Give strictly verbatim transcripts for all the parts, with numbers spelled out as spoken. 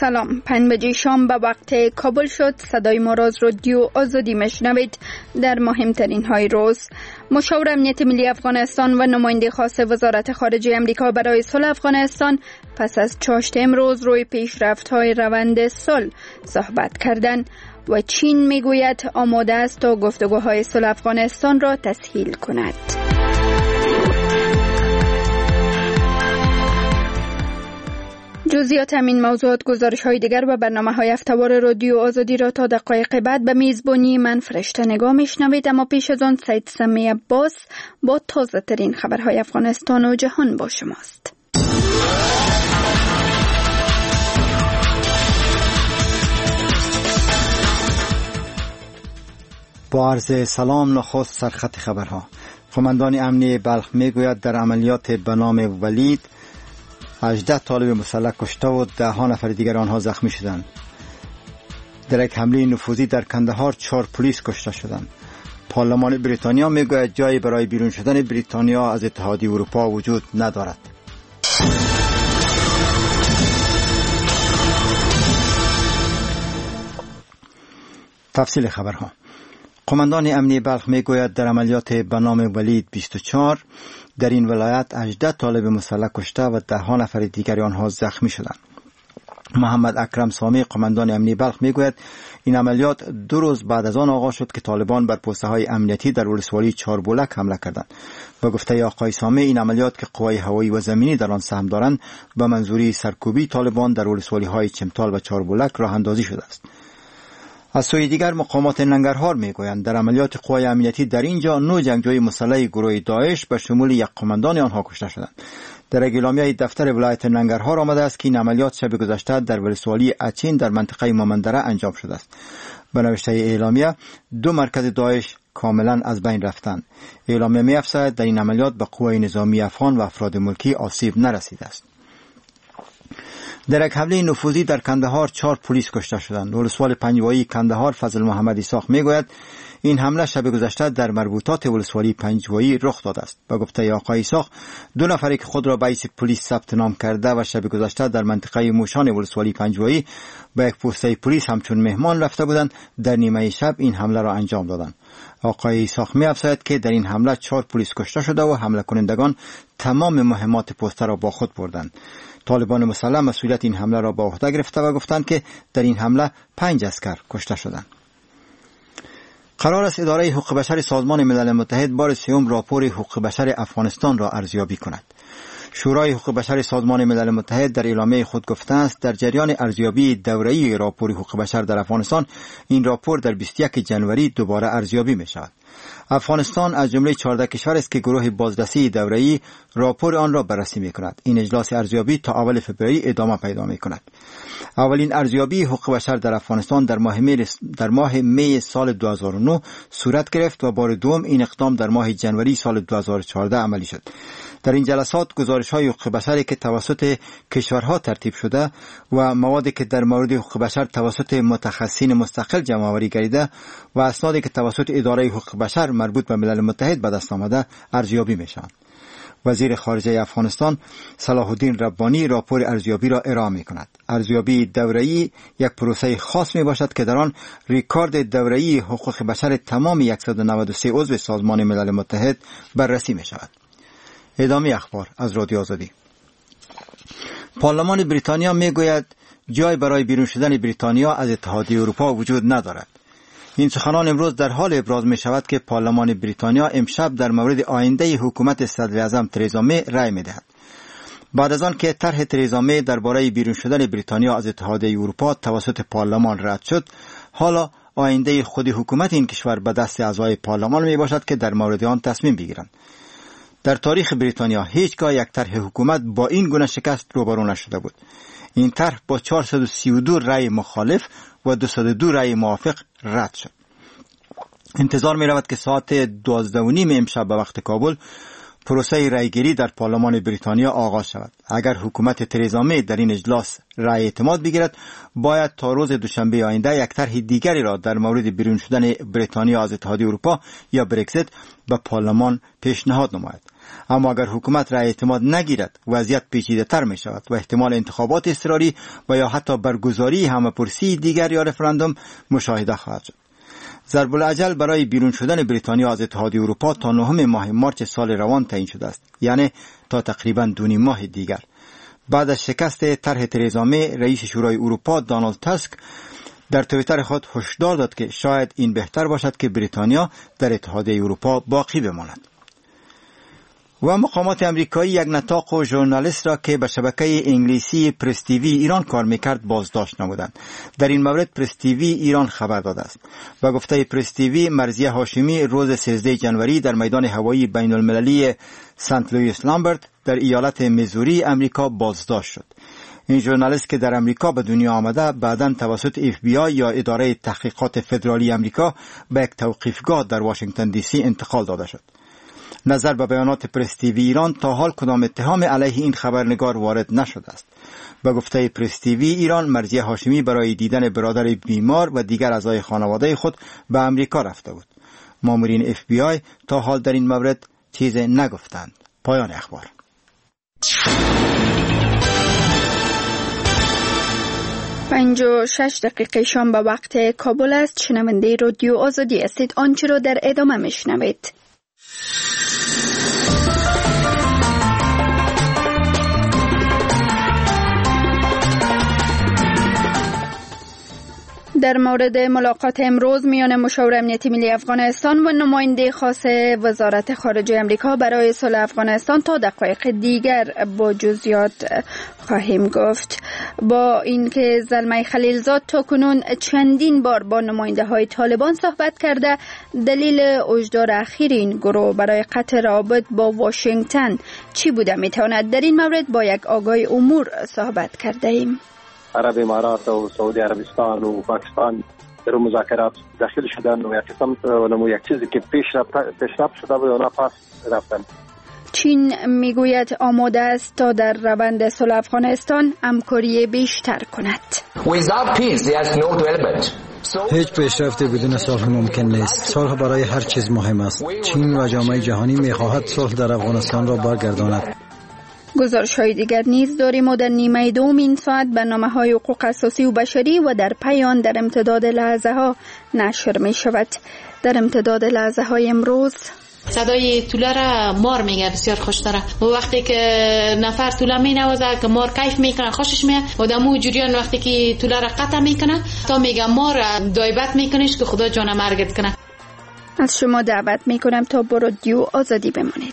سلام. پنج بجه شام به وقت کابل شد. صدای ما را از رادیو آزادی میشنوید. در مهمترین های روز، مشاور امنیت ملی افغانستان و نماینده خاص وزارت خارجه امریکا برای صلح افغانستان پس از چاشت امروز روی پیشرفت های روند صلح صحبت کردند و چین میگوید آماده است تا گفتگوهای صلح افغانستان را تسهیل کند. جزئیات همین موضوعات، گزارش های دیگر و برنامه های هفته‌وار رادیو آزادی را تا دقایق بعد به میزبانی من فرشته نگاه میشنوید. اما پیش از آن سید سمی عباس با تازه ترین خبرهای افغانستان و جهان با شماست. با عرض سلام، نخست سرخط خبرها. قماندان امنی بلخ میگوید در عملیات به نام ولید هجده طالب مسلح کشته و ده ها نفر دیگر آنها زخمی شدند. در یک حمله نفوذی در کندهار چهار پلیس کشته شدند. پارلمان بریتانیا میگوید جایی برای بیرون شدن بریتانیا از اتحادیه اروپا وجود ندارد. تفصیل خبرها. قماندان امنی بلخ میگوید در عملیات به نام ولید بیست و چهار در این ولایت هجده طالب مسلح کشته و ده ها نفر دیگر آنها زخمی شدند. محمد اکرم سامی قماندان امنی بلخ میگوید این عملیات دو روز بعد از آن آغاز شد که طالبان بر پوسته های امنیتی در ولسوالی چاربولک حمله کردند. به گفته آقای سامی این عملیات که قوای هوایی و زمینی در آن سهم دارند به منظوری سرکوبی طالبان در ولسوالی های چمتال و چاربولک راه اندازی شده است. از سوی دیگر مقامات ننگرهار میگویند در عملیات قوای امنیتی در اینجا نو جنگجوی مسلح گروه داعش به شمول یک قماندان آنها کشته شدند. در اعلامیه دفتر ولایت ننگرهار آمده است که این عملیات شب گذشته در ولسوالی اچین در منطقه مامندره انجام شده است. به نوشته اعلامیه دو مرکز داعش کاملا از بین رفتند. اعلامیه می‌افزاید در این عملیات به قوای نظامی افغان و افراد ملکی آسیب نرسیده است. در یک حمله نفوذی در کندهار چهار پلیس کشته شدند. ولسوال پنجوایی کندهار فضل محمد اسحاق میگوید این حمله شب گذشته در مربوطات ولسوالی پنجوایی رخ داده است. با گفته آقای اسحاق دو نفری که خود را به حیث پلیس ثبت نام کرده و شب گذشته در منطقه موشان ولسوالی پنجوایی به یک پوسته پلیس همچون مهمان رفته بودند در نیمه شب این حمله را انجام دادند. آقای اسحاق می‌افزاید که در این حمله چهار پلیس کشته شده و حمله کنندگان تمام مهمات پوسته را با خود بردند. طالبان مسلح مسئولیت این حمله را به عهده گرفته و گفتند که در این حمله پنج عسکر کشته شدند. قرار است اداره حقوق بشر سازمان ملل متحد بار سوم راپور حقوق بشر افغانستان را ارزیابی کند. شورای حقوق بشر سازمان ملل متحد در اعلامیه خود گفته است در جریان ارزیابی دوره‌ای راپور حقوق بشر در افغانستان این راپور در بیست و یک جنوری دوباره ارزیابی می شود. افغانستان از جمله چهارده کشور است که گروه بازرسی دوره‌ای راپور آن را بررسی می کند. این اجلاس ارزیابی تا اول فوریه ادامه پیدا می کند. اولین ارزیابی حقوق بشر در افغانستان در ماه می در ماه می سال دو هزار و نه صورت گرفت و بار دوم این اقدام در ماه جنوری سال دو هزار و چهارده عملی شد. در این جلسات گزارش‌های حقوق بشری که توسط کشورها ترتیب شده و موادی که در مورد حقوق بشر توسط متخصصین مستقل جمع‌آوری گردیده و اسنادی که توسط اداره حقوق بشر مربوط به ملل متحد به دست آمده ارزیابی می‌شوند. وزیر خارجه افغانستان صلاح الدین ربانی راپور ارزیابی را ارائه می‌کند. ارزیابی دوره‌ای یک پروسه خاص میباشد که در آن ریکارد دوره‌ای حقوق بشر تمام صد و نود و سه عضو سازمان ملل متحد بررسی می‌شود. ادامه اخبار از رادیو آزادی. پارلمان بریتانیا میگوید جای برای بیرون شدن بریتانیا از اتحادیه اروپا وجود ندارد. این سخنان امروز در حال ابراز می شود که پارلمان بریتانیا امشب در مورد آینده حکومت صدر اعظم ترزا می رأی می دهد. بعد از آن که طرح ترزا می درباره بیرون شدن بریتانیا از اتحادیه اروپا توسط پارلمان رد شد، حالا آینده خود حکومت این کشور به دست اعضای پارلمان می باشد که در مورد آن تصمیم بگیرند. در تاریخ بریتانیا هیچگاه یک طرح حکومت با این گونه شکست روبرو نشده بود. این طرح با چهارصد و سی و دو رأی مخالف و دویست و دو رأی موافق رد شد. انتظار می رود که ساعت دوازده و نیم امشب به وقت کابل پروسه رأیگیری در پارلمان بریتانیا آغاز شود. اگر حکومت ترزا می در این اجلاس رأی اعتماد بگیرد، باید تا روز دوشنبه آینده یک طرح دیگری را در مورد بیرون شدن بریتانیا از اتحادیه اروپا یا برگزیت به پارلمان پیشنهاد نماید. اما اگر حکومت را اعتماد نگیرد وضعیت پیچیده تر می شود و احتمال انتخابات اضطراری و یا حتی برگزاری همه‌پرسی دیگر یا رفراندوم مشاهده خواهد شد. ضرب العجل برای بیرون شدن بریتانیا از اتحادیه اروپا تا نهم ماه مارس سال روان تعیین شده است، یعنی تا تقریبا دو نیم ماه دیگر. بعد از شکست طرح ترزا می، رئیس شورای اروپا دونالد تاسک در توییتر خود هشدار داد که شاید این بهتر باشد که بریتانیا در اتحادیه اروپا باقی بماند. و مقامات امریکایی یک نطاق و ژورنالیست را که به شبکه انگلیسی پرس تیوی ایران کار میکرد بازداشت نمودند. در این مورد پرس تیوی ایران خبر داده است. و گفته پرس تیوی، مرضیه هاشمی روز سیزده جنوری در میدان هوایی بین المللی سنت لوئیس لامبرت در ایالت میزوری امریکا بازداشت شد. این ژورنالیست که در امریکا به دنیا آمده بعداً توسط اف بی آی یا اداره تحقیقات فدرالی امریکا به یک توقیفگاه در واشنگتن دی سی انتقال داده شد. نظر به بیانات پرس تیوی ایران، تا حال کدام اتهام علیه این خبرنگار وارد نشده است. به گفته پرس تیوی ایران، مرضیه هاشمی برای دیدن برادر بیمار و دیگر اعضای خانواده خود به امریکا رفته بود. مامورین اف بی آی تا حال در این مورد چیزی نگفتند. پایان اخبار. پنج و شش دقیقه شام به وقت کابل است. شنونده رادیو آزادی هستید. آنچه را در ادامه میشنوید. در مورد ملاقات امروز میان مشاور امنیتی ملی افغانستان و نماینده خاص وزارت خارجه امریکا برای صلح افغانستان تا دقایق دیگر با جزئیات خواهیم گفت. با اینکه زلمه خلیلزاد تا کنون چندین بار با نماینده های طالبان صحبت کرده، دلیل اجدار اخیر این گروه برای قطع روابط با واشنگتن چی بوده میتواند؟ در این مورد با یک آگاه امور صحبت کرده ایم. عرب امارات و سعودی عربستان و پاکستان در مذاکرات داخل شدن و یک قسم و یک چیزی که پیشرفت شده و اونا پاس رفتن. چین میگوید آماده است تا در روند صلح افغانستان همکاری بیشتر کند. هیچ پیشرفتی بدون صلح ممکن نیست. صلح برای هر چیز مهم است. چین و جامعه جهانی میخواهد صلح در افغانستان را برگرداند. گزارش‌های دیگر نیز داریم و در نیمه دوم این ساعت برنامه‌های حقوق اساسی و بشری و در پیان در امتداد لحظه ها نشر می شود. در امتداد لحظه های امروز صدای توله را مار میگه بسیار خوش داره و وقتی که نفر توله می نوازه که مار کیف میکنه خوشش میاد و دمو جریان وقتی که توله را قطع میکنه تا میگه مار دایبت میکنش که خدا جان مرگت کنه. از شما دعوت میکنم تا با رادیو آزادی بمانید.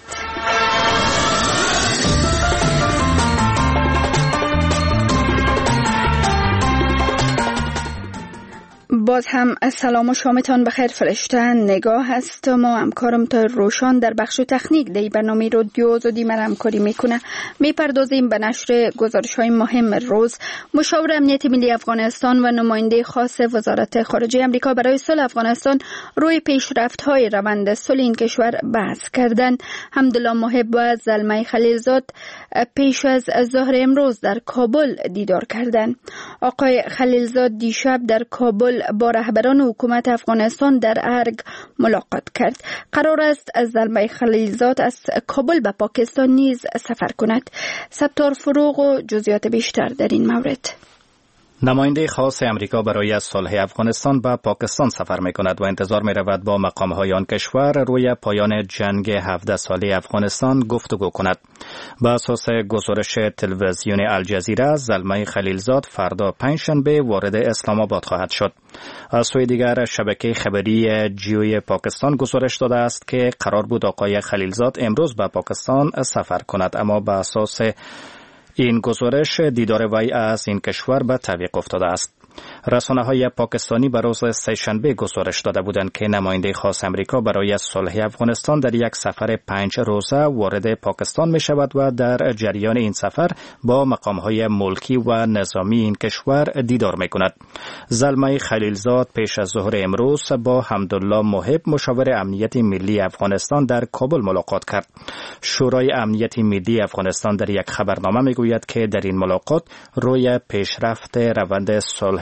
باز هم سلام و شامتان بخیر. فرشته نگاه است. ما همکارم تا روشان در بخش تکنیک دی برنامه رادیو آزادی مرا همکاری میکنه. میپردازیم به نشر گزارش های مهم روز. مشاور امنیتی ملی افغانستان و نماینده خاص وزارت خارجه امریکا برای صلح افغانستان روی پیشرفت های روند صلح این کشور بحث کردند. حمدالله محب و زلمه خلیلزاد پیش از ظهر امروز در کابل دیدار کردند. آقای خلیلزاد دیشب در کابل با رهبران حکومت افغانستان در ارگ ملاقات کرد. قرار است از زلمه خلیلزاد از کابل به پاکستان نیز سفر کند. ستار فروغ و جزئیات بیشتر در این مورد. نماینده خاص امریکا برای صلح افغانستان به پاکستان سفر می کند و انتظار می رود با مقام‌های آن کشور روی پایان جنگ هفده ساله افغانستان گفتگو کند. به اساس گزارش تلویزیون الجزیره، زلمه خلیلزاد فردا پنجشنبه وارد اسلام آباد خواهد شد. از سوی دیگر شبکه خبری جیوی پاکستان گزارش داده است که قرار بود آقای خلیلزاد امروز به پاکستان سفر کند، اما به اساس این گزارش دیدار وی از این کشور به تعویق افتاده است. رسانه‌های پاکستانی به روز سه‌شنبه گزارش داده بودند که نماینده خاص امریکا برای صلح افغانستان در یک سفر پنج روزه وارد پاکستان می شود و در جریان این سفر با مقام‌های ملکی و نظامی این کشور دیدار می کند. زلمه خلیلزاد پیش از ظهر امروز با حمدالله محب مشاور امنیت ملی افغانستان در کابل ملاقات کرد. شورای امنیت ملی افغانستان در یک خبرنامه می گوید که در این ملاقات روی پیشرفت روند صلح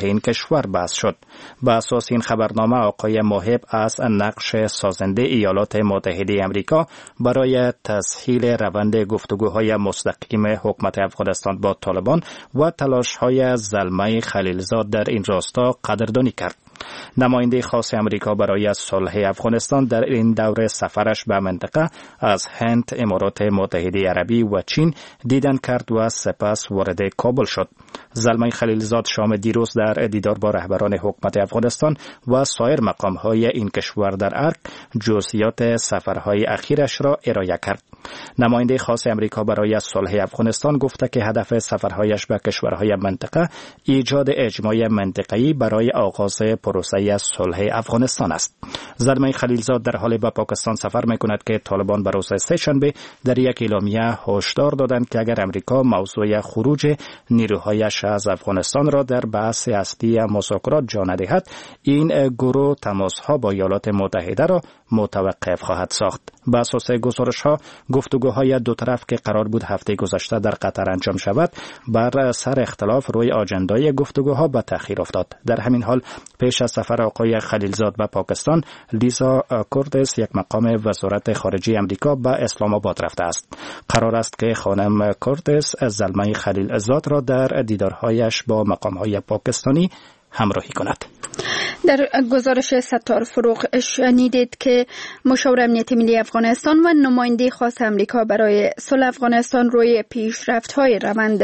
این کشور بحث شد. به اساس این خبرنامه آقای موهب از نقش سازنده ایالات متحده آمریکا برای تسهیل روند گفتگوهای مستقیم حکومت افغانستان با طالبان و تلاش‌های زلمه خلیلزاد در این راستا قدردانی کرد. نماینده خاص امریکا برای صلح افغانستان در این دوره سفرش به منطقه از هند، امارات متحده عربی و چین دیدن کرد و سپس وارد کابل شد. زلمه خلیلزاد شام دیروز در دیدار با رهبران حکومت افغانستان و سایر مقام‌های این کشور در ارگ جزئیات سفرهای اخیرش را ارائه کرد. نماینده خاص امریکا برای صلح افغانستان گفته که هدف سفرهایش به کشورهای منطقه ایجاد اجماع منطقه‌ای برای آغاز پروسه صلح افغانستان است. زلمه خلیلزاد در حال به پاکستان سفر می‌کند که طالبان به روز سه‌شنبه در یک اعلامیه هشدار دادند که اگر امریکا موضوع خروج نیروهایش از افغانستان را در بحث اصلی مذاکرات جا ندهد، این گروه تماس‌ها با ایالات متحده را متوقف خواهد ساخت. به اساس گزارش‌ها گفتگوهای دو طرف که قرار بود هفته گذشته در قطر انجام شود بر سر اختلاف روی آجندای گفتگوها به تأخیر افتاد. در همین حال پیش از سفر آقای خلیلزاد به پاکستان، لیزا کورتس یک مقام وزارت خارجه امریکا به اسلام آباد رفته است. قرار است که خانم کورتس زلمه خلیلزاد را در دیدارهایش با مقام‌های پاکستانی همراهی کند. در گزارش ستار فروغ شنیدید که مشاور امنیت ملی افغانستان و نماینده خاص امریکا برای صلح افغانستان روی پیشرفت‌های روند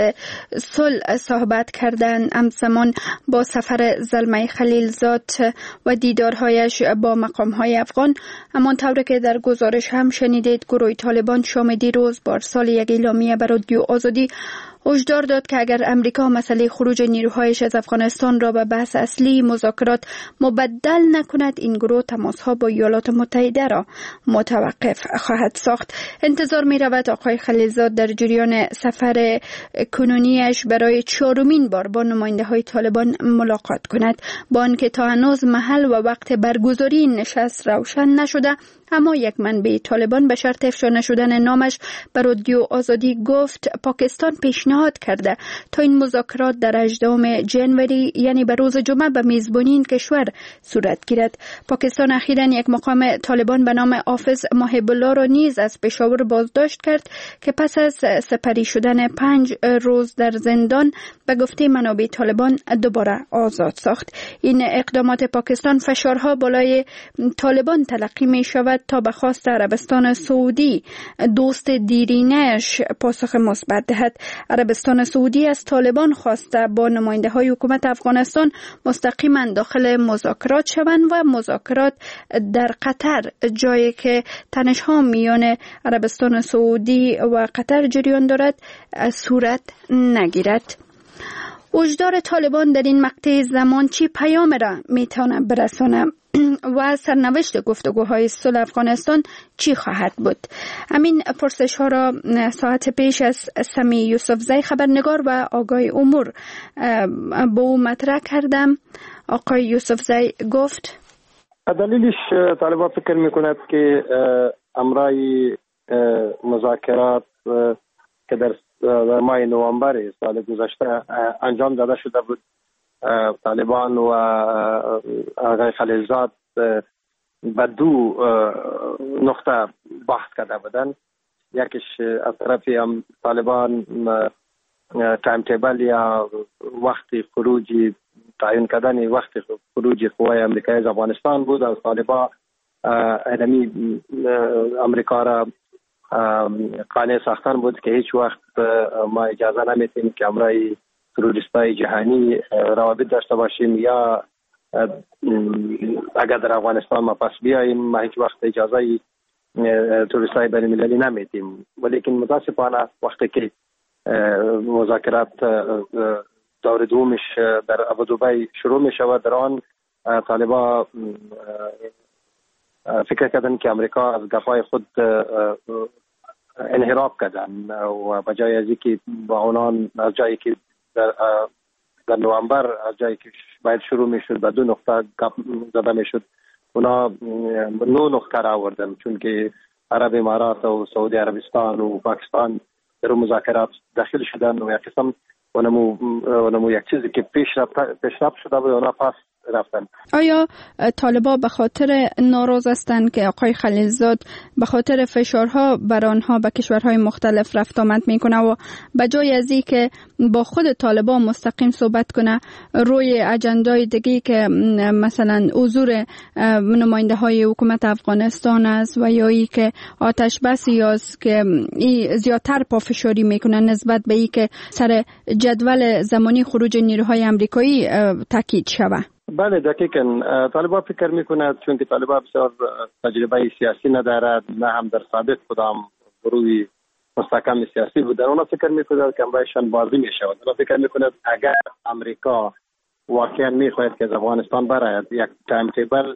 صلح صحبت کردند. همزمان با سفر زلمه خلیلزاد و دیدارهایش با مقام‌های افغان، همانطور که در گزارش هم شنیدید، گروه طالبان شام دیروز با ارسال یک اعلامیه به رادیو آزادی هشدار داد که اگر امریکا مسئله خروج نیروهایش از افغانستان را به بحث اصلی مذاکرات مبدل نکند، این گروه تماس‌ها با ایالات متحده را متوقف خواهد ساخت. انتظار می رود آقای خلیلزاد در جریان سفر کنونیش برای چهارمین بار با نماینده های طالبان ملاقات کند. با آنکه تا هنوز محل و وقت برگزاری این نشست روشن نشده، اما یک منبع طالبان به شرط افشا نشدن نامش به رادیو آزادی گفت پاکستان پیشنهاد کرده تا این مذاکرات در هجدهم ژانویه یعنی به روز جمعه به میزبانی این کشور صورت گیرد. پاکستان اخیراً یک مقام طالبان به نام حافظ محب الله را نیز از پشاور بازداشت کرد که پس از سپری شدن پنج روز در زندان به گفته منابع طالبان دوباره آزاد ساخت. این اقدامات پاکستان فشارها بالای طالبان تلقی می شود تا به خواست عربستان سعودی دوست دیرینه‌اش پاسخ مثبت دهد. عربستان سعودی از طالبان خواسته با نماینده های حکومت افغانستان مستقیما داخل مذاکرات شوند و مذاکرات در قطر، جایی که تنش‌ها میان عربستان سعودی و قطر جریان دارد، صورت نگیرد. هشدار طالبان در این مقطع زمان چی پیام را میتونه برسانه و سرنوشت گفتگوهای صلح افغانستان چی خواهد بود؟ همین پرسش ها را ساعت پیش از سمی یوسفزی خبرنگار و آگاه امور با او مطرح کردم. آقای یوسفزی گفت دلیلش طالبان فکر میکند که امرای مذاکرات که در در ماه نوامبر سال گذشته انجام داده شده بود، طالبان و آقای خلیلزاد به دو نقطه بحث کرده بودند. یکیش از طرف هم طالبان تایم تیبل یا وقت خروج تعیین کردن وقت خروج قوای امریکایی از افغانستان بود. از طالبان علمی امریکا را قانع ساختن بود که هیچ وقت ما اجازه نمیتیم که امرای تروریستای جهانی روابط داشته باشیم یا اگر در افغانستان ما پس بیاییم ما هیچ وقت اجازه تروریستای بین المللی نمیتیم. ولیکن متاسفانه وقتی که مذاکرات دور دومش در ابودبی شروع می شود، در آن طالبان فکر کردن که امریکا از گپای خود انحراف کردن و بجای از اینکه با اونان از جایی که در, در نوامبر از جایی که باید شروع میشد به دو نقطه گپ زده میشد، اونا نو نقطه را آوردن، چون که عرب امارات و سعودی عربستان و پاکستان در مذاکرات داخل شدن و یک قسم اونمو اونمو یک چیزی که پیشرفت پیشرفت شده بود اونا پس رفتن. آیا طالبا به خاطر ناراض هستند که آقای خلیلزاد به خاطر فشارها بر آنها به کشورهای مختلف رفت آمد میکنه و به جای از این که با خود طالبا مستقیم صحبت کنه روی اجندای دیگه که مثلا حضور نماینده های حکومت افغانستان است و یا ای که آتش بسی است که ای زیادتر پافشاری میکنه نسبت به ای که سر جدول زمانی خروج نیروهای امریکایی تاکید شود؟ بله دقیقاً. طالبان فکر میکنند چون که طالبان بسیار تجربه سیاسی ندارد، نه هم در سابق کدام گروهی مستحکم سیاسی بودن، اونا فکر میکنند که امرایشان بازی میشود. اونا فکر میکنند اگر امریکا واقعا میخواهد که از افغانستان برآید یک تایم تیبل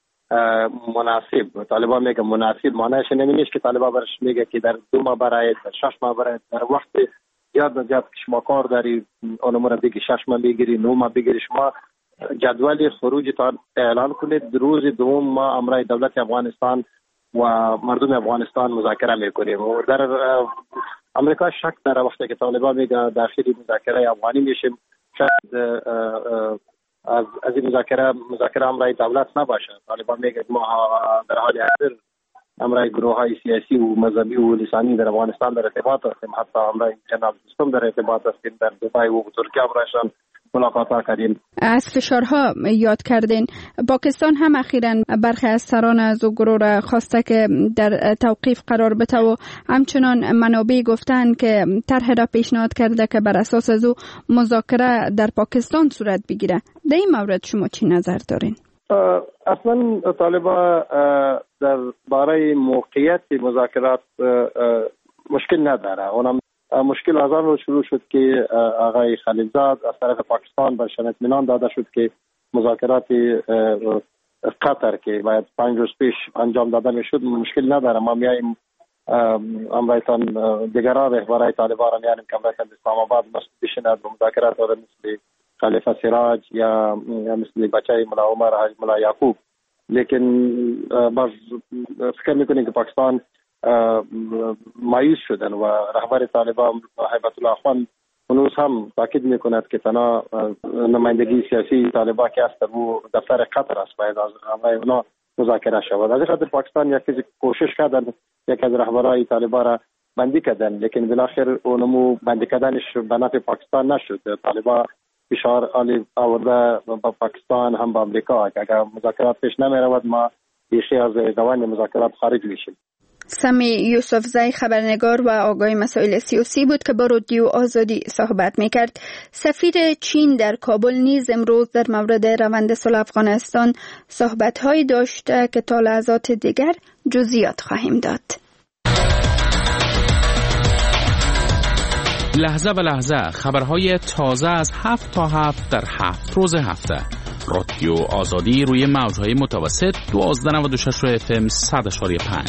مناسب، طالبان میگه مناسب معنیش نمیشه که طالبان برش میگه که در دو ماه برآید، در شش ماه برآید، در وقت زیاد زیاد که شما کار داری اونم را بگی شش ماه بگیری، نه ماه بگیری، شما جدول خروج تا اعلان کنید. روز دوم ما امرای دولت افغانستان و مردم افغانستان مذاکره میکنیم. و در امریکا شک داره وقتی که طالبان میگه داخلی مذاکره افغانی میشیم، شاید از از این مذاکره مذاکره امرای دولت نباشه. طالبان میگه ما در حال حاضر امرای گروه های سیاسی و مذهبی و لسانی در افغانستان در ارتباط هستیم، حتی امرای جناب سیستم در ارتباط هستیم، در دبی و ترکیه امرایشان ملاقات کردیم. از فشارها یاد کردین. پاکستان هم اخیراً برخی از سران از او گروه را خواسته که در توقیف قرار بده و همچنان منابع گفتن که طرح را پیشنهاد کرده که بر اساس از او مذاکره در پاکستان صورت بگیره. در این مورد شما چی نظر دارین؟ اصلا طالبان در باره موقعیت مذاکرات مشکل نداره. اونم مشکل از آن شروع شد که آقای خلیلزاد از طرف پاکستان برشان اطمینان داده شد که مذاکرات قطر که باید پنج روز پیش انجام داده میشد مشکل نداره. ما میاییم امرایتان دیگران رهبرای طالبان را میاریم که امرایتان اسلام آباد بشیند و مذاکرات را مثل خلیفه سراج یا مثل بچه ملا عمر حاج ملا یعقوب. لیکن باز فکر میکنیم که پاکستان مایوس شدن و رهبر طالبان هیبت الله خان هنوز هم تاکید میکند که تنها نمایندگی سیاسی طالبان که است و دفتر قطر است باید از اونا مذاکره شود. از خاطر پاکستان یک چیز کوشش کردن یک از رهبرای طالبان را بندی کردن، لیکن بالاخره اونمو بندی کردنش به نفع پاکستان نشد. طالبان فشار عالی آورده با پاکستان هم با امریکا که اگر مذاکرات پیش نمی رود ما بیخی از روند مذاکرات خارج میشیم. سمی یوسفزی خبرنگار و آگاه مسائل سیاسی بود که با رادیو آزادی صحبت میکرد. سفیر چین در کابل نیز امروز در مورد روند صلح افغانستان صحبت‌هایی داشته که تا لحظات دیگر جزئیات خواهیم داد. لحظه به لحظه خبرهای تازه از هفت تا هفت در هفت روز هفته. رادیو آزادی روی موجهای متوسط دوازده نود و شش رو اف ام صد اشاری پنج.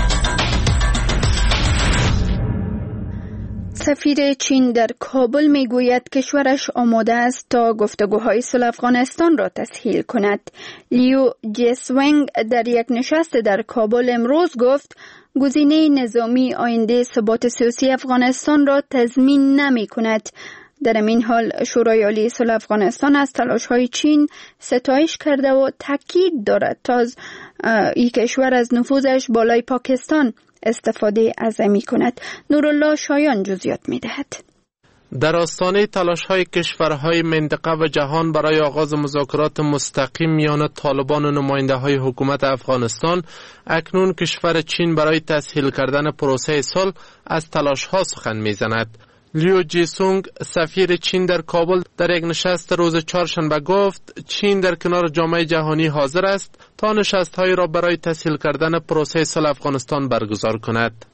سفیر چین در کابل میگوید کشورش آماده است تا گفتگوهای صلح افغانستان را تسهیل کند. لیو جیسونگ در یک نشست در کابل امروز گفت گزینه نظامی آینده ثبات سیاسی افغانستان را تضمین نمی کند. در این حال شورای عالی صلح افغانستان از تلاش‌های چین ستایش کرده و تاکید دارد تا از این کشور از نفوذش بالای پاکستان استفاده عظیمی کند. نورالله شایان جزئیات می‌دهد. در آستانه تلاش‌های کشورهای منطقه و جهان برای آغاز مذاکرات مستقیم میان طالبان و نماینده‌های حکومت افغانستان، اکنون کشور چین برای تسهیل کردن پروسه صلح از تلاش‌ها سخن می‌زند. لیو جیسونگ سفیر چین در کابل در یک نشست روز چهارشنبه گفت چین در کنار جامعه جهانی حاضر است تا نشست‌هایی را برای تسهیل کردن پروسه صلح افغانستان برگزار کند.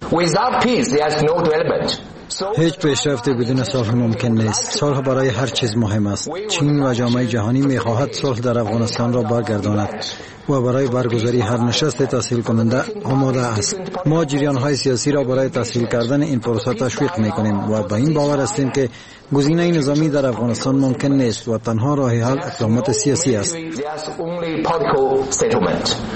هیچ پیشرفتی بدون صلح ممکن نیست. صلح برای هر چیز مهم است. چین و جامعه جهانی می‌خواهد صلح در افغانستان را برگرداند و برای برگزاری هر نشست تسهیل کننده آماده است. ما جریان‌های سیاسی را برای تسهیل کردن این پروسه تشویق می‌کنیم و با این باور هستیم که گزینه نظامی در افغانستان ممکن نیست و تنها راه حل اقدامات سیاسی است.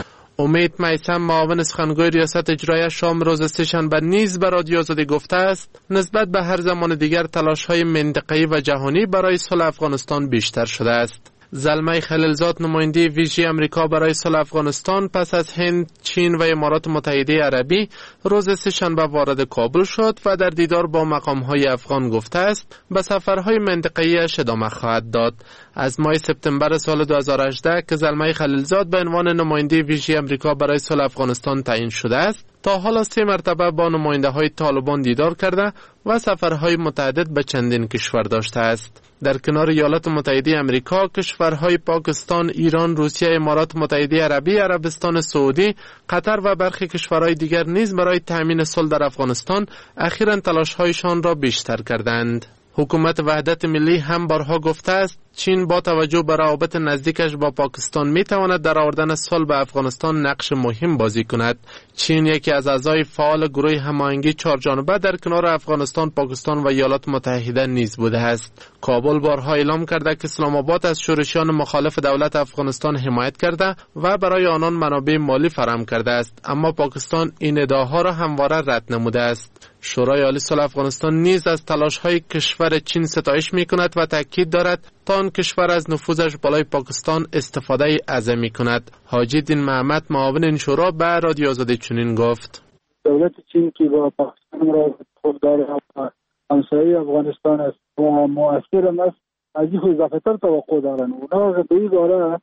امید میثم معاون سخنگوی ریاست اجرایی شام روز سه‌شنبه نیز به رادیو آزادی گفته است نسبت به هر زمان دیگر تلاش‌های منطقه‌ای و جهانی برای صلح افغانستان بیشتر شده است. زلمه خلیلزاد نماینده ویژه امریکا برای صلح افغانستان پس از هند، چین و امارات متحده عربی روز سه‌شنبه وارد کابل شد و در دیدار با مقام‌های افغان گفته است به سفرهای منطقه‌ای‌اش ادامه خواهد داد. از ماه سپتامبر سال دو هزار و هجده که زلمه خلیلزاد به عنوان نماینده ویژه امریکا برای صلح افغانستان تعیین شده است، تا حالا سه مرتبه با نماینده‌های طالبان دیدار کرده و سفرهای متعدد به چندین کشور داشته است. در کنار ایالات متحده امریکا، کشورهای پاکستان، ایران، روسیه، امارات متحده عربی، عربستان سعودی، قطر و برخی کشورهای دیگر نیز برای تأمین صلح در افغانستان اخیراً تلاش‌هایشان را بیشتر کردند. حکومت وحدت ملی هم بارها گفته است چین با توجه به روابط نزدیکش با پاکستان می تواند در آوردن صلح به افغانستان نقش مهم بازی کند. چین یکی از اعضای فعال گروه هماهنگی چهار جانبه در کنار افغانستان، پاکستان و ایالات متحده نیز بوده است. کابل بارها اعلام کرده که اسلام آباد از شورشیان مخالف دولت افغانستان حمایت کرده و برای آنان منابع مالی فراهم کرده است، اما پاکستان این ادعاها را همواره رد نموده است. شورای عالی صلح افغانستان نیز از تلاش‌های کشور چین ستایش می‌کند و تاکید دارد تا آن کشور از نفوذش بالای پاکستان استفاده اعظمی کند. حاجی دین محمد معاون این شورا به رادیو آزادی چنین گفت: دولت چین که با پاکستان را خود داره و همسایه افغانستان است و مؤثر هم است، از این اضافتر توقع دارن. اونا به این داره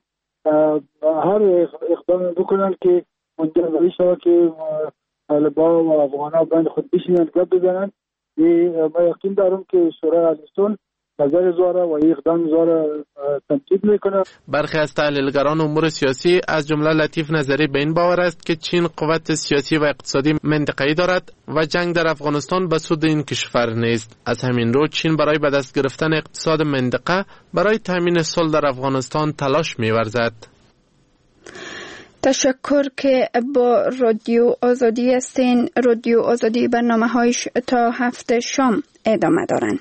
هر اقدام بکنن که منجر به این شود که طالبان و افغانان بین خود بشینن گپ بزنن. ما یقین دارم که شورای عالی صلح نظر زاره و اقدام زاره تنقید میکنه. برخی از تحلیلگران امور سیاسی از جمله لطیف نظری به این باور است که چین قوت سیاسی و اقتصادی منطقه‌ای دارد و جنگ در افغانستان به سود این کشور نیست. از همین رو چین برای به دست گرفتن اقتصاد منطقه برای تامین صلح در افغانستان تلاش می‌ورزد. تشکر که با رادیو آزادی هستین. رادیو آزادی برنامه‌هایش تا هفته شام ادامه دارن.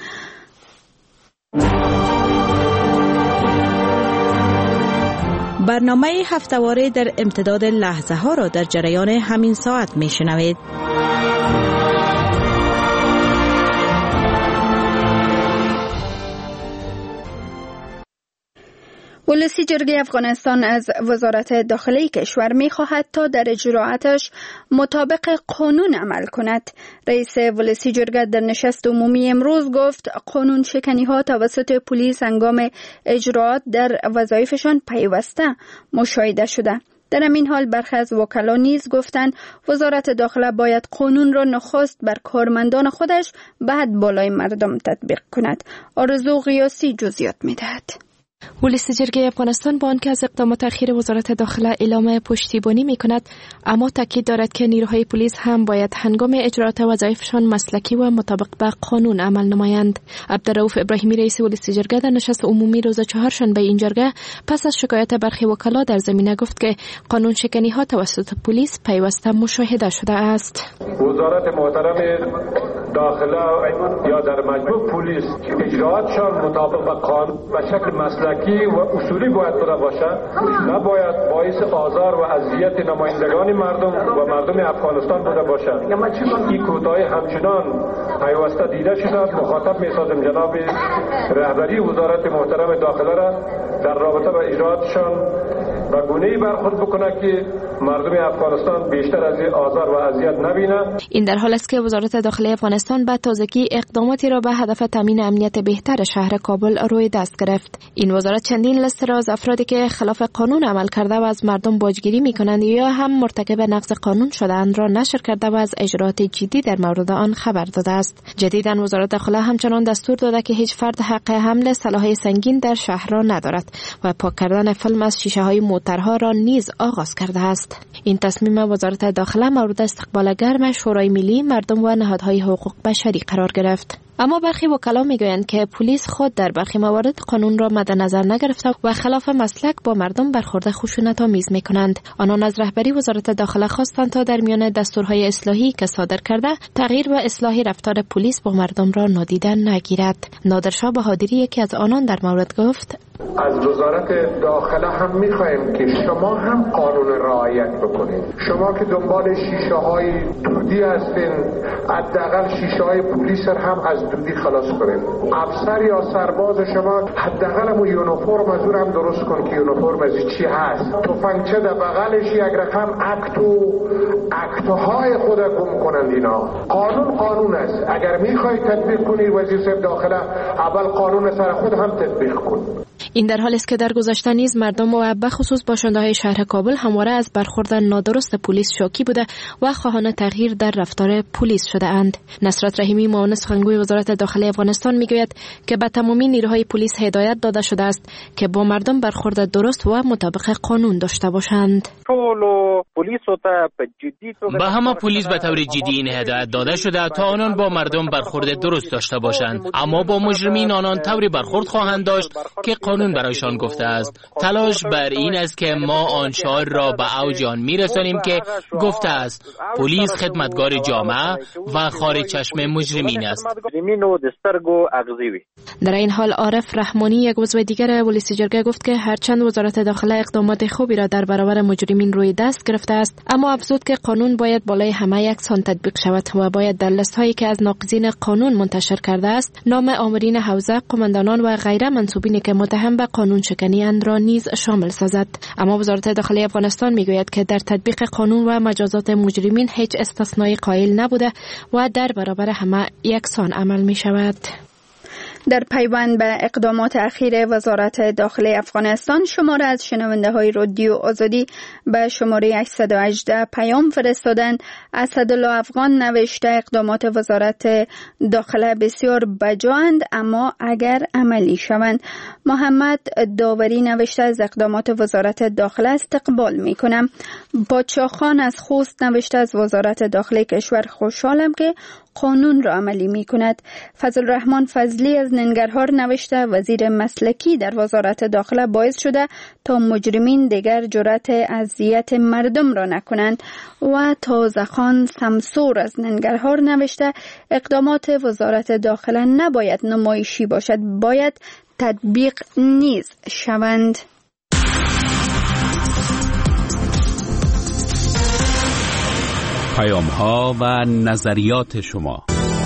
برنامه هفته‌واره در امتداد لحظه ها را در جریان همین ساعت می شنوید. ولسی جرگه افغانستان از وزارت داخلی کشور می خواهد تا در اجراعاتش مطابق قانون عمل کند. رئیس ولسی جرگه در نشست عمومی امروز گفت قانون شکنی ها توسط پلیس هنگام اجراعات در وظایفشان پیوسته مشاهده شده. در همین حال برخی از وکلا نیز گفتند وزارت داخله باید قانون را نخست بر کارمندان خودش بعد بالای مردم تطبیق کند. آرزو غیاسی جزئیات می‌دهد. ولسی جرگه افغانستان با آنکه از اقدامات اخیر وزارت داخله اعلام پشتیبانی می‌کند، اما تاکید دارد که نیروهای پلیس هم باید هنگام اجرات وظایفشان مسلکی و مطابق به قانون عمل نمایند. عبدالرؤوف ابراهیمی رئیس ولسی جرگه در نشست عمومی روز چهارشنبه این جرگه پس از شکایت برخی وکلا در زمینه گفت که قانون شکنی ها توسط پلیس پیوسته مشاهده شده است. وزارت محترم داخله یا در مجموع پلیس اجراتشان مطابق به قانون و شکل مسلکی و اصولی باید بوده باشد، نباید باعث آزار و اذیت نمایندگان مردم و مردم افغانستان بوده باشد. این کوتاهی همچنان پیوسته دیده شده. مخاطب می‌سازم جناب رهبری وزارت محترم داخله را در رابطه با اجراتشان و گونه‌ای برخورد بکنه که مردم افغانستان بیشتر از این آزار و اذیت نبینه. این در حال است که وزارت داخله افغانستان به تازگی اقداماتی را به هدف تامین امنیت بهتر شهر کابل روی دست گرفت. این وزارت چندین لیست را از افرادی که خلاف قانون عمل کرده و از مردم باجگیری می‌کنند یا هم مرتکب نقض قانون شده‌اند را نشر کرده و از اجرات جدی در مورد آن خبر داده است. جدیداً وزارت داخله همچنان دستور داده که هیچ فرد حق حمل سلاح سنگین در شهر را ندارد و پاک کردن فیلم از شیشه‌های موترها را نیز آغاز کرده است. این تصمیم وزارت داخله مورد استقبال گرم شورای ملی، مردم و نهادهای حقوق بشری قرار گرفت. اما برخی وکلا میگویند که پلیس خود در برخی موارد قانون را مد نظر نگرفته و خلاف مسلک با مردم برخورد خشونت‌آمیز میکنند. آنان از رهبری وزارت داخله خواستند تا در میان دستورهای اصلاحی که صادر کرده تغییر و اصلاح رفتار پلیس با مردم را نادیده نگیرد. نادرشاه بهادری یکی از آنان در مورد گفت: از وزارت داخله هم میخواهیم که شما هم قانون رعایت بکنید. شما که دنبال شیشه های دودی هستین، حداقل شیشه های پلیس هم از دودی خلاص کنید. افسر یا سرباز شما حداقل مو یونیفرم از هم درست کن که یونیفرم از چی هست. تفنگچه در بغلش یک رقم اکتو اکتهای خود گم کنند. اینا قانون قانون است. اگر میخوای تطبیق کنی وزیر صاحب داخله، اول قانون سر خود هم تطبیق کن. این در حالی است که در گذشته نیز مردم و به خصوص باشنده‌های شهر کابل همواره از برخورد نادرست پلیس شاکی بوده و خواهان تغییر در رفتار پلیس شده اند. نصرت رحیمی معاون سخنگوی وزارت داخلی افغانستان میگوید که به تمامی نیروهای پلیس هدایت داده شده است که با مردم برخورد درست و مطابق قانون داشته باشند. به همه پلیس به طور جدی این هدایت داده شده تا آنان با مردم برخورد درست داشته باشند، اما با مجرمین آنان طوری برخورد خواهند داشت که قانون برایشان گفته است. تلاش بر این است که ما آن شعار را به اوج آن میرسانیم که گفته است پلیس خدمتگار جامعه و خارج چشم مجرمین است. در این حال عارف رحمانی یک عضو دیگر پلیس جرگه گفت که هرچند وزارت داخله اقدامات خوبی را در برابر مجرمین روی دست گرفته است، اما افزود که قانون باید بالای همه یکسان تطبیق شود و باید در لیست هایی که از ناقضین قانون منتشر کرده است نام آمرین حوزه، قماندانان و غیره منصوبین که متهم به قانون شکنی اند را نیز شامل سازد. اما وزارت داخلی افغانستان میگوید که در تطبیق قانون و مجازات مجرمین هیچ استثنایی قائل نبوده و در برابر همه یکسان عمل می شود. در پیوند به اقدامات اخیر وزارت داخلی افغانستان، شماره از شنونده های رادیو آزادی به شماره هشتصد و هجده پیام فرستادند. اسدالله افغان نوشته اقدامات وزارت داخله بسیار بجاند اما اگر عملی شوند. محمد داوری نوشته از اقدامات وزارت داخله استقبال می کنم. بادشاه خان از خوست نوشته از وزارت داخلی کشور خوشحالم که قانون را عملی می کند. فضل الرحمن فضلی از ننگرهار نوشته وزیر مسلکی در وزارت داخله باعث شده تا مجرمین دیگر جرأت اذیت مردم را نکنند. و تازه خان سمسور از ننگرهار نوشته اقدامات وزارت داخله نباید نمایشی باشد، باید تطبیق نیز شوند. پیام ها و نظریات شما.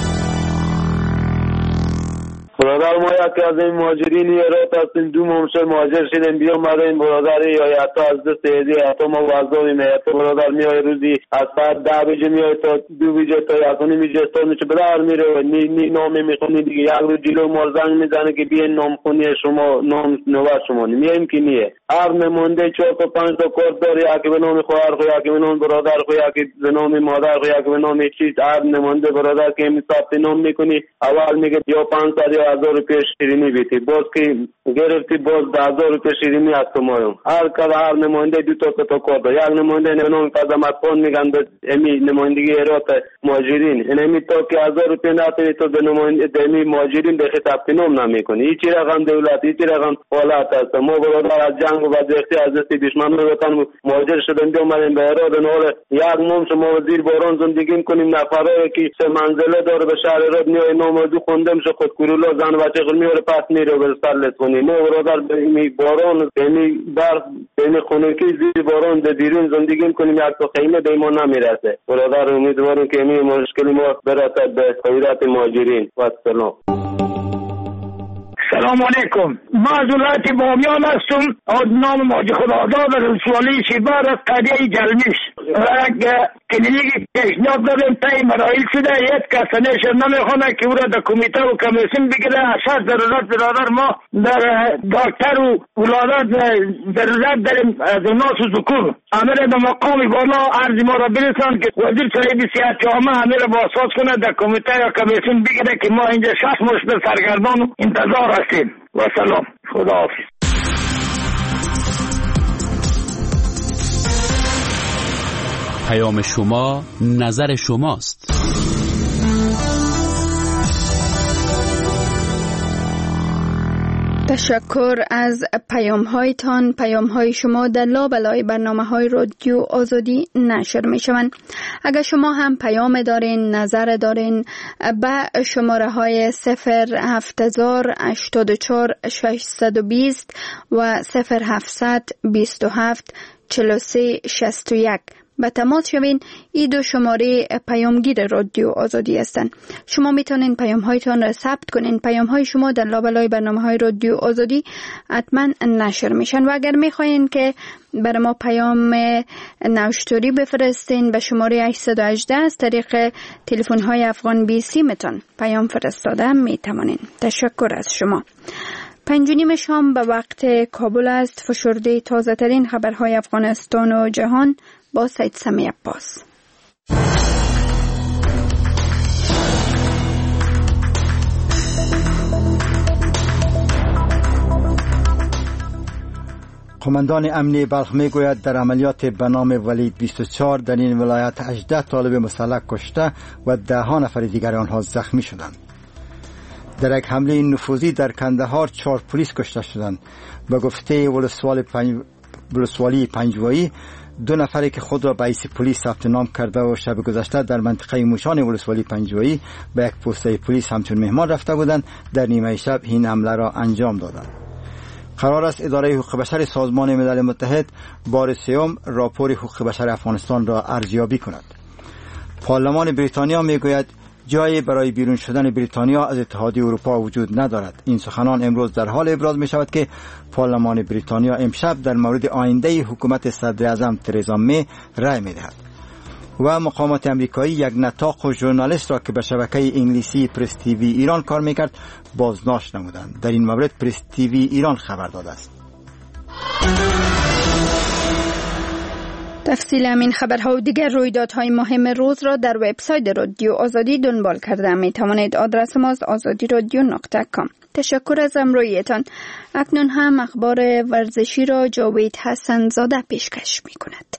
برادر ما یکی از این مهاجرین ایران هستیم، دو ممشه مهاجر شدیم بیام برای این برادری یا حتی از دست ایدی حتی ما وضعیم حتی برادر میای روزی از ساعت ده بیجه میای تا دو بیجه تا یکونی میجه تا میشه بدر میره و نی, نی نامی میخونی دیگه یک رو جلو مار زنگ میزنه که بیاین نام خونی شما نام نوه شما نمیم که نیه هر نمونده چهار تا پنج تا کارت داری، یکی به نام خواهر خو، یکی به نام برادر خو، یکی به نام مادر خو، یکی به نام چیز. هر نمونده برادر که می ثبت نام میکنی اول میگه یا پانصد یا هزار روپیه شیرینی بیتی، باز که گرفتی باز ده هزار روپیه شیرینی از تو مایم. هر کار هر نمونده دو تا تا کارت داری. یک نمونده نام فضامت خان میگن به امی نمایندگی ایرات مهاجرین اینمی تا که هزار روپیه نتونی تو به نماینده امی مهاجرین به ثبت نام نمیکنی. هیچ رقم دولت هیچ رقم حالت است. ما برادر از جنگ و بدبختی از دست دشمنان وطن مهاجر شدیم دو اومدیم به ایران نور یک مم شما زیر باران زندگی کنیم نفرایی که سه منزله داره به شهر ایران میای نام دو خوندم شو خود کورولا زن بچه خود میاره پس میره به سر لسونی. ما برادر به این باران یعنی برف یعنی خونگی زیر باران در بیرون زندگی کنیم یک تا خیمه به ما نمیرسه. برادر امیدوارم که این مشکل ما برسد به خیرات مهاجرین. و سلام. سلام علیکم. ما از ولایت بامیان هستم. از نام ماجی خداداد از ولسوالی شیبر از قریه جلمیش. یک کلینیک پیشنهاد دادیم تای مراحل شده یک کسانه شد نمیخونه که او را در کمیته و کمیسیون بگیره. اساس ضرورت برادر ما در دکتر و ولادت ضرورت داریم از ناس و ذکور. امیر در مقام بالا عرض ما را برسان که وزیر صاحب صحت عامه امیر با اساس کنه در کمیته یا کمیسیون بگیره که ما اینجا شخص مشکل سرگردان انتظار هستیم. و سلام. خدا حافظ. پیام شما نظر شماست. تشکر از پیام هایتان. پیام های شما در لابلای برنامه های رادیو آزادی نشر می شوند. اگر شما هم پیام دارین، نظر دارین، به شماره های صفر هفت هزار هشتاد و چهار ششصد و بیست و صفر هفتصد بیست و هفت چهل و سه شصت و یک به تماس شوین. این دو شماره پیامگیر رادیو آزادی هستند. شما میتونین پیام هایتان را ثبت کنین. پیام های شما در لابلای برنامه های رادیو آزادی حتما نشر میشن. و اگر میخواین که برای ما پیام نوشتاری بفرستین، به شماره هشت یک هشت از طریق تلفن های افغان بیسی متون پیام فرستاده میتوانین. تشکر از شما. پنج و نیم شام به وقت کابل است. فشرده تازه ترین خبرهای افغانستان و جهان با سید سمی عباس. قماندان امنی بلخ می گوید در عملیات به نام ولید بیست و چهار در این ولایت هجده طالب مسلح کشته و ده ها نفر دیگر آنها زخمی شدند. در یک حمله نفوذی در کندهار چهار پلیس کشته شدند. به گفته ولسوالی پنج... ولسوالی پنجوایی، دو نفری که خود را به حیث پلیس ثبت نام کرده و شب گذشته در منطقه موشان ولسوالی پنجوایی به یک پوسته پلیس همچون مهمان رفته بودند، در نیمه شب این حمله را انجام دادند. قرار است اداره حقوق بشر سازمان ملل متحد بار سوم راپور حقوق بشر افغانستان را ارزیابی کند. پارلمان بریتانیا میگوید جایی برای بیرون شدن بریتانیا از اتحادیه اروپا وجود ندارد. این سخنان امروز در حال ابراز می شود که پارلمان بریتانیا امشب در مورد آینده حکومت صدر اعظم ترزا می رای می دهد. و مقامات امریکایی یک نطاق و ژورنالیست را که به شبکه انگلیسی پرس تیوی ایران کار می کرد بازداشت نمودند. در این مورد پرس تیوی ایران خبر داده است. تفصیل همین خبرها و دیگر رویدادهای مهم روز را در وبسایت رادیو آزادی دنبال کرده می توانید. آدرس ما آزادی رادیو نقطه کام. تشکر از همراهیتان. اکنون هم اخبار ورزشی را جاوید حسن زاده پیشکش می کند.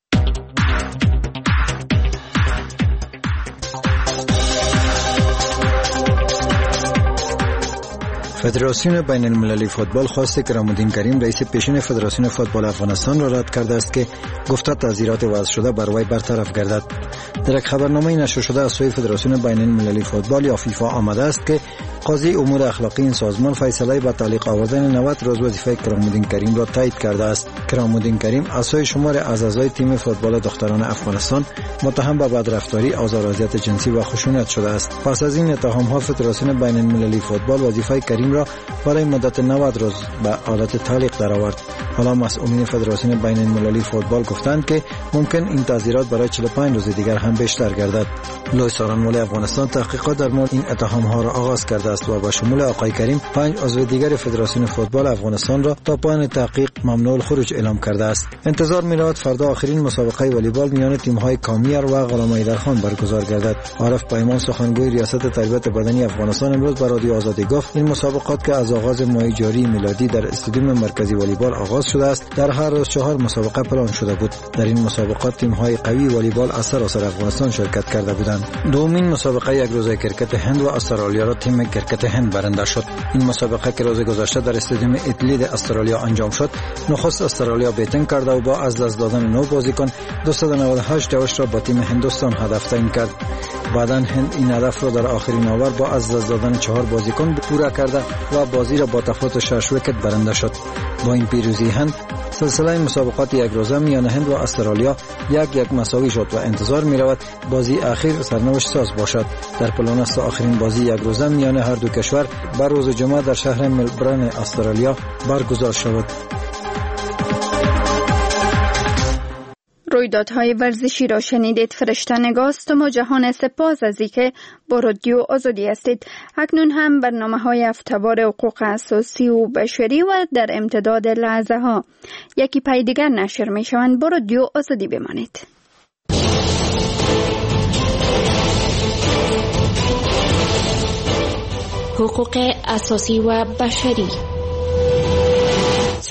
فدراسیون بین المللی فوتبال خواسته کرامالدین کریم رئیس پیشین فدراسیون فوتبال افغانستان را رد کرده است که گفته تعزیرات وضع شده بر وی برطرف گردد. در یک خبرنامه نشر شده از سوی فدراسیون بین المللی فوتبال یا فیفا آمده است که قاضی امور اخلاقی این سازمان فیصله به تعلیق آوردن نود روز وظیفه کرامالدین کریم را تایید کرده است. کرامالدین کریم از سوی شمار از اعضای تیم فوتبال دختران افغانستان متهم به بدرفتاری، آزار و اذیت جنسی و خشونت شده است. پس از این اتهام‌ها فدراسیون بین المللی فوتبال وظیفه کریم را برای مدت نود روز به حالت تعلیق درآورد. حالا مسئولین فدراسیون بین المللی فوتبال گفتند که ممکن این تعزیرات برای چهل و پنج روز دیگر هم بیشتر گردد. لوی سارنوالی افغانستان تحقیقات در مورد این اتهام‌ها را آغاز کرده است و با شمول آقای کریم پنج عضو دیگر فدراسیون فوتبال افغانستان را تا پایان تحقیق ممنوع الخروج اعلام کرده است. انتظار می‌رود فردا آخرین مسابقه والیبال میان تیم‌های کامیر و غلام ایدرخان برگزار گردد. عارف پیمان سخنگوی ریاست تربیت بدنی افغانستان امروز به رادیو آزادی گفت این مسابقات که از آغاز ماه جاری میلادی در استادیوم مرکزی والیبال آغاز شده است، در هر روز چهار مسابقه پلان شده بود. در این مسابقات تیم‌های قوی والیبال از سراسر افغانستان شرکت کرده بودند. دومین مسابقه یک روزه کرکت هند و استرالیا را تیم کرکت هند برنده شد. این مسابقه که روز گذشته در استادیوم ادلید استرالیا انجام شد، نخست استرالیا بیتینگ کرده و با از دست دادن نو بازیکن دویست و نود و هشت دوش را با تیم هندوستان هدف تعیین کرد. بعداً هند این هدف را در آخرین اوور با از دست دادن چهار بازیکن پورا کرده و بازی را با تفاوت شش ویکت برنده شد. با این پیروزی هند سلسله مسابقات یک روزه میان هند و استرالیا یک یک مساوی شد و انتظار می رود بازی اخیر سرنوشت ساز باشد. در پلان است آخرین بازی یک روزه میان هر دو کشور بر روز جمعه در شهر ملبورن استرالیا برگزار شود. رویدادهای ورزشی را شنیدید. فرشته نگاستم و جهان سپاس از اینکه با رادیو آزادی هستید. اکنون هم برنامه های هفته‌وار حقوق اساسی و بشری و در امتداد لحظه ها یکی پای دیگر نشر می شوند. با رادیو آزادی بمانید. حقوق اساسی و بشری.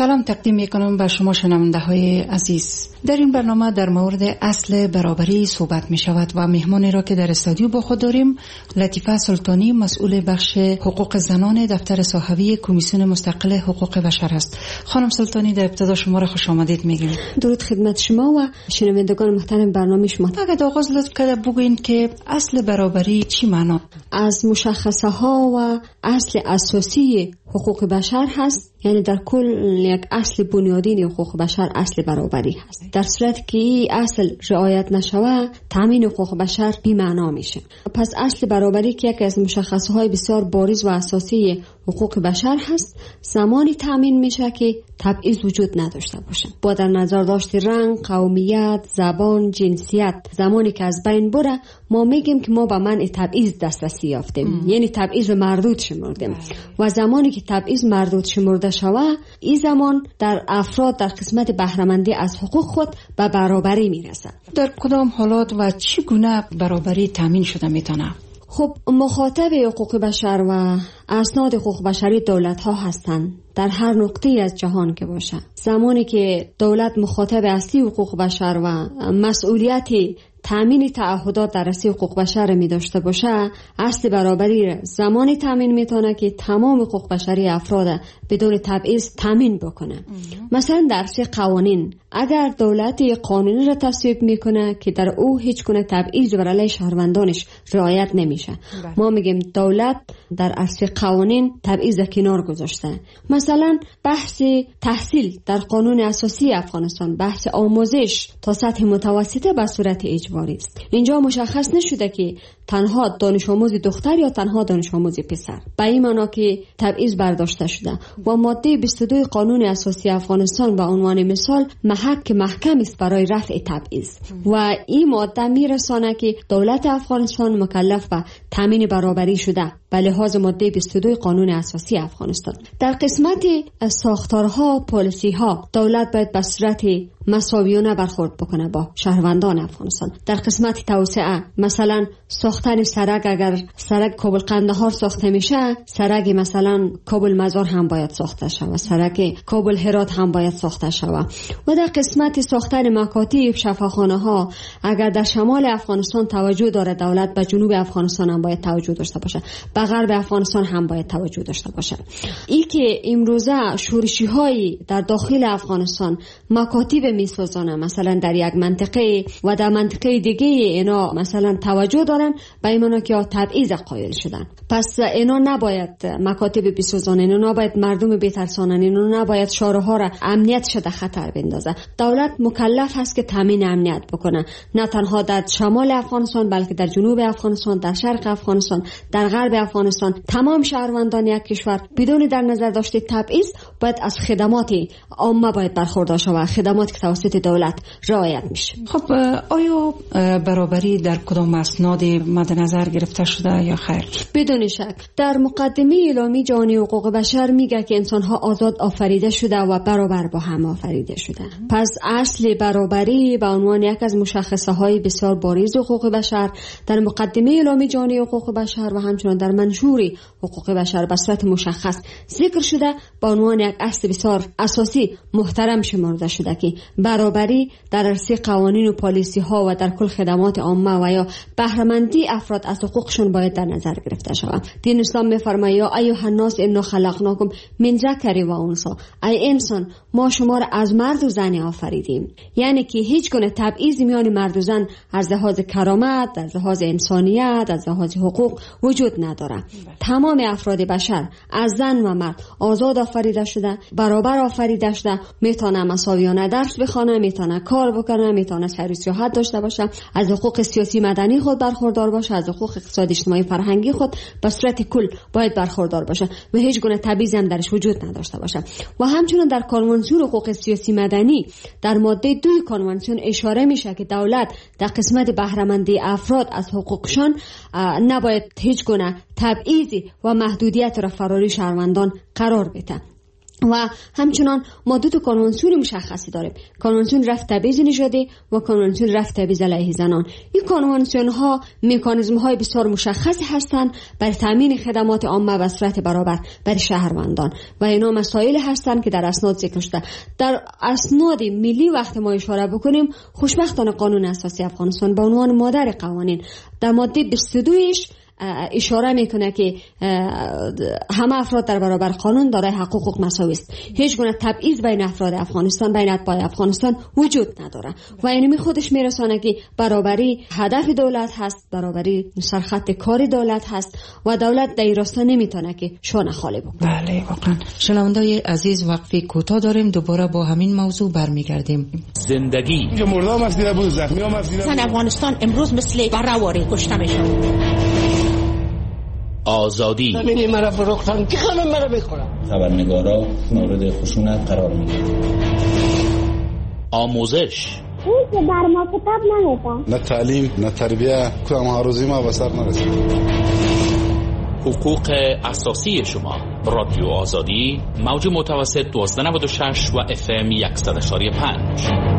سلام تقدیم میکنم به شما شنونده های عزیز. در این برنامه در مورد اصل برابری صحبت می شود و مهمانی را که در استودیو با خود داریم لطیفه سلطانی، مسئول بخش حقوق زنان دفتر صحوی کمیسیون مستقل حقوق بشر است. خانم سلطانی، در ابتدا شما را خوش آمدید میگیم. درود خدمت شما و شنوندگان محترم برنامه شما. اگر آغاز لطف کرده بگوین که اصل برابری چی معنا؟ از مشخصه ها و اصل اساسی حقوق بشر هست، یعنی در کل یک اصل بنیادین حقوق بشر اصل برابری هست. در صورت که این اصل رعایت نشود تامین حقوق بشر بی معنا میشه. پس اصل برابری که یکی از مشخصه های بسیار بارز و اساسی حقوق بشر هست، زمانی تامین میشه که تبعیض وجود نداشته باشه. با در نظر داشت رنگ، قومیت، زبان، جنسیت، زمانی که از بین بره ما میگیم که ما به منع تبعیض دسترسی یافتیم، یعنی تبعیض مردود شمردیم. و زمانی که تبعیض مردود شمرده شود، این زمان در افراد در قسمت بهره‌مندی از حقوق خود به برابری میرسه. در کدام حالات و چگونه برابری تامین شده میتونه؟ خب مخاطب حقوق بشر و اسناد حقوق بشری دولت ها هستند، در هر نقطه از جهان که باشه. زمانی که دولت مخاطب اصلی حقوق بشر و مسئولیت تامین تعهدات در راسته حقوق بشر می داشته باشه، اصل برابری زمانی تامین میتونه که تمام حقوق بشری افراد بدون تبعیض تامین بکنه. مثلا در راسته قوانین، اگر دولت قانونی را تصویب میکنه که در او هیچ گونه تبعیض بر علیه شهروندانش رعایت نمیشه، ما میگیم دولت در راسته قوانین تبعیض کنار گذاشته. مثلا بحث تحصیل در قانون اساسی افغانستان، بحث آموزش تا سطح متوسطه به صورت اجباری است. اینجا مشخص نشده که تنها دانش آموز دختر یا تنها دانش آموز پسر، به این معنا که تبعیض برداشته شده. و ماده بیست و دو قانون اساسی افغانستان به عنوان مثال محک محکم است برای رفع تبعیض و این ماده میرسانه که دولت افغانستان مکلف به تامین برابری شده به لحاظ ماده بیست و دو قانون اساسی افغانستان. در قسمت ساختارها، پالیسی‌ها، دولت باید به صورت مساویانه برخورد بکنه با شهروندان افغانستان. در قسمت توسعه، مثلا ساختن سرک، اگر سرک کابل قندهار ساخته میشه، سرک مثلا کابل مزار هم باید ساخته شود، سرک کابل هرات هم باید ساخته شود. و در قسمت ساختن مکاتب، شفاخانه ها، اگر در شمال افغانستان توجه داره دولت، به جنوب افغانستان هم باید توجه داشته باشه، به غرب افغانستان هم باید توجه داشته باشه. این که امروزه شورشی های در داخل افغانستان مکاتب میسازانه، مثلا در یک منطقه و در منطقه دیگه اینا مثلا توجه دارن، به این معنا که تبعیض قائل شدن. پس اینا نباید مکاتب بسازن، اینا نباید مردم بترسانن، اینا نباید شارها را امنیت شده خطر بندازه. دولت مکلف هست که تامین امنیت بکنه، نه تنها در شمال افغانستان بلکه در جنوب افغانستان، در شرق افغانستان، در غرب افغانستان. تمام شهروندان یک کشور بدون در نظر داشته تبعیض باید از خدمات عامه باید برخوردار شود، خدمات که توسط دولت رعایت میشه. خب آیا برابری در کدام اسناد مد نظر گرفته شده یا خیر؟ بدون شک در مقدمه اعلامی جهانی حقوق بشر میگه که انسان‌ها آزاد آفریده شده و برابر با هم آفریده شده. پس اصل برابری به عنوان یک از مشخصه های بسیار بارز حقوق بشر در مقدمه اعلامی جهانی حقوق بشر و همچنین در منشور حقوق بشر به صورت مشخص ذکر شده، به عنوان یک اصل بسیار اساسی محترم شمرده شده که برابری در عرصه قوانین و پالیسی ها و در کل خدمات عامه و یا بهره‌مندی افراد از حقوقشون باید در نظر گرفته شود. دین اسلام می‌فرماید یا ایها الناس انا خلقناکم من ذکر و انثی، ای انسان ما شما را از مرد و زن آفریدیم. یعنی که هیچ گونه تبعیض میان مرد و زن از لحاظ کرامت، از لحاظ انسانیت، از لحاظ حقوق وجود نداره. تمام افراد بشر از زن و مرد آزاد آفریده شده، برابر آفریده شده، میتونه مساویانه درس بخونه، میتونه کار بکنه، میتونه سیر و سیاحت داشته باشه، از حقوق سیاسی مدنی خود برخوردار باشه، از حقوق اقتصادی اجتماعی فرهنگی خود به صورت کل باید برخوردار باشه و هیچ گونه تبعیض هم درش وجود نداشته باشه. و همچنین در کنوانسیون حقوق سیاسی مدنی در ماده دو کنوانسیون اشاره میشه که دولت در قسمت بهره‌مندی افراد از حقوقشان نباید هیچ گونه تبعیضی و محدودیت را فراری شهروندان قرار بده. و همچنان ما دو تا کنوانسیون مشخصی داریم، کنوانسیون رفع تبعیض نژادی و کنوانسیون رفع تبعیض علیه زنان. این کنوانسیون ها مکانیزم های بسیار مشخصی هستند برای تامین خدمات عامه به صورت برابر برای شهروندان و اینا مسائل هستند که در اسناد ذکر شده. در اسناد ملی وقت ما اشاره بکنیم، خوشبختانه قانون اساسی افغانستان به عنوان مادر قوانین در ماده بیست و دو اشاره میکنه که همه افراد در برابر قانون دارای حقوق و مساوی است. هیچ گونه تبعیض بین افراد افغانستان، بین اتباع افغانستان وجود نداره و اینمی خودش میرسانه که برابری هدف دولت هست، برابری سرخط کار دولت هست و دولت در این راستا نمیتونه که شانه خالی بکنه. بله واقعا. شنونده‌های عزیز، وقفه کوتاه داریم، دوباره با همین موضوع برمیگردیم. زندگی مردم مسیره بود، زخمی ها مسیره بود. افغانستان امروز مثل برآوری کشته میشه. آزادی همین مرا فروختن که خانم مرا بخورم. خبرنگارا مورد خشونت قرار میگیرن. آموزش اون که بر ما کتاب نمیدن، نه تعلیم نه تربیه، کدام آروزی ما به سر نرسید. حقوق اساسی شما. رادیو آزادی، موج متوسط دوازده نود و شش و اف ام صد و یک و پنج.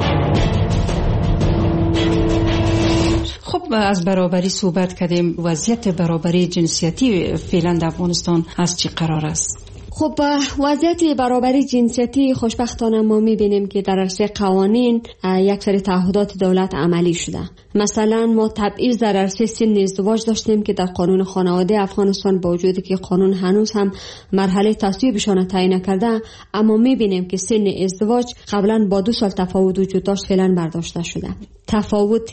خب از برابری صحبت کردیم. وضعیت برابری جنسیتی فعلا در افغانستان از چی قرار است؟ خب وضعیت برابری جنسیتی خوشبختانه ما میبینیم که در عرصه قوانین یک سری تعهدات دولت عملی شده. مثلا ما تبعیض در عرصه سن ازدواج داشتیم که در قانون خانواده افغانستان با وجودی که قانون هنوز هم مرحله تصویبشان تعیین نکرده، اما میبینیم که سن ازدواج قبلا با دو سال تفاوت وجود داشت، فعلا برداشته شده. تفاوت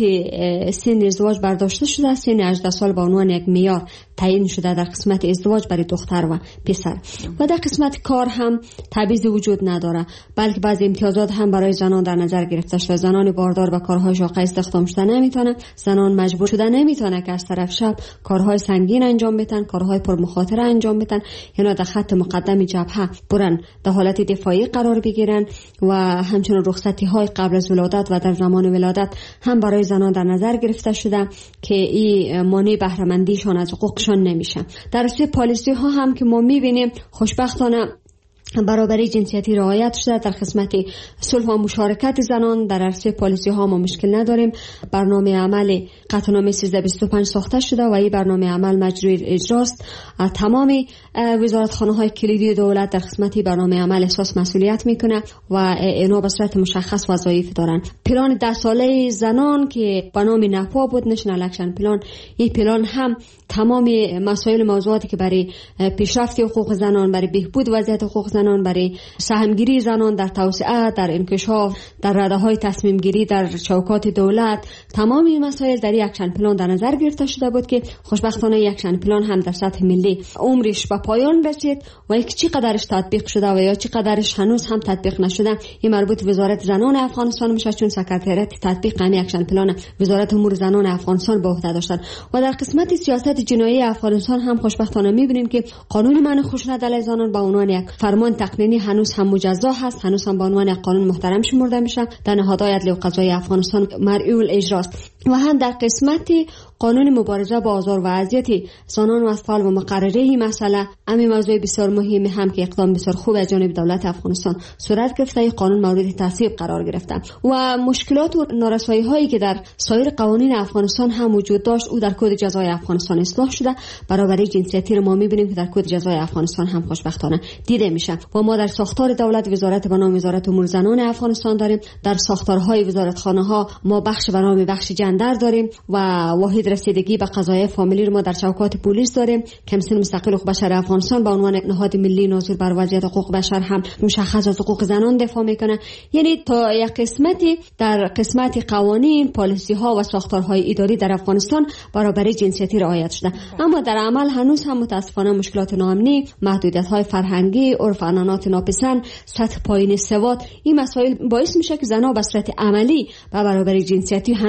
سن ازدواج برداشته شده، سن هجده سال به عنوان یک معیار تعیین شده در قسمت ازدواج برای دختر و پسر. و در قسمت کار هم تبعیض وجود نداره، بلکه بعضی امتیازات هم برای زنان در نظر گرفته شده. زنان باردار به کارهای شاقه استخدام شده نمیتونه، زنان مجبور شده نمیتونه که از طرف شب کارهای سنگین انجام بدن، کارهای پرمخاطره انجام بدن، یعنی در خط مقدم جبهه برن در حالت دفاعی قرار بگیرن. و همچنین رخصتی های قبل از ولادت و در زمان ولادت هم برای زنان در نظر گرفته شده که این مانع بهره مندیشان از حقوقشان نمیشه. در راسته پالیسی ها هم که ما میبینیم خوشبختانه برابری جنسیتی رعایت شده. در قسمت صلح و مشارکت زنان در عرصه پالیسی ها ما مشکل نداریم. برنامه عمل قطعنامه سیزده بیست و پنج ساخته شده و این برنامه عمل مجروی اجراست. تمام وزارتخانه های کلیدی دولت در قسمت برنامه عمل احساس مسئولیت میکنه و اینا به صورت مشخص وظایف دارن. پلان ده ساله زنان که به نام نپا بود، نشنال اکشن پلان، این پلان هم تمام مسائل موضوعاتی که برای پیشرفت حقوق زنان، برای بهبود وضعیت حقوق زنان، برای سهمگیری زنان در توسعه، در انکشاف، در رده‌های تصمیم گیری در چوکات دولت، تمام این مسائل در یک اکشن پلان در نظر گرفته شده بود که خوشبختانه یک اکشن پلان هم در سطح ملی عمرش به پایان رسید و یک چقدرش تطبیق شده و یا چقدرش هنوز هم تطبیق نشده این مربوط وزارت زنان افغانستان میشه، چون سکرتریات تطبیق همین اکشن پلان وزارت امور زنان افغانستان به عهده داشتن. و در قسمت سیاست جنایی افغانستان هم خوشبختانه میبینیم که قانون منع خشونت علیه زنان به عنوان یک فرمان تقنینی هنوز هم مجزا هست، هنوز هم به عنوان یک قانون محترم شمرده میشه، در نهادهای عدلی و قضایی افغانستان مرئی الاجراست. و هم در قسمت قانون مبارزه با آزار و اذیت زنان و اطفال و مقرره این مسئله همین موضوع بسیار مهمی هم که اقدام بسیار خوب از جانب دولت افغانستان صورت گرفته، این قانون مورد تصویب قرار گرفته. و مشکلات و نارسایی هایی که در سایر قوانین افغانستان هم وجود داشت او در کد جزای افغانستان اصلاح شده. برابری جنسیتی رو ما میبینیم که در کد جزای افغانستان هم خوشبختانه دیده میشه. و ما در ساختار دولت وزارت به نام وزارت امور زنان افغانستان داریم، در ساختارهای وزارتخانه ها ما بخش به نام بخش جندر داریم و واحد رسیدگی به قضایای فامیلی رو ما در چوکات پلیس داریم. کمیسیون مستقل حقوق بشر افغانستان به عنوان نهاد ملی ناظر بر وضعیت حقوق بشر هم مشخص از حقوق زنان دفاع میکنه. یعنی تا یک قسمتی در قسمت قوانین، پالیسی ها و ساختارهای اداری در افغانستان برابری جنسیتی رعایت شده، اما در عمل هنوز هم متاسفانه مشکلات ناامنی، محدودیت های فرهنگی، عرف عنعنات ناپسند، سطح پایین سواد، این مسائل باعث میشه که زنها به صورت عملی به برابری جنسیتی هنوز هم در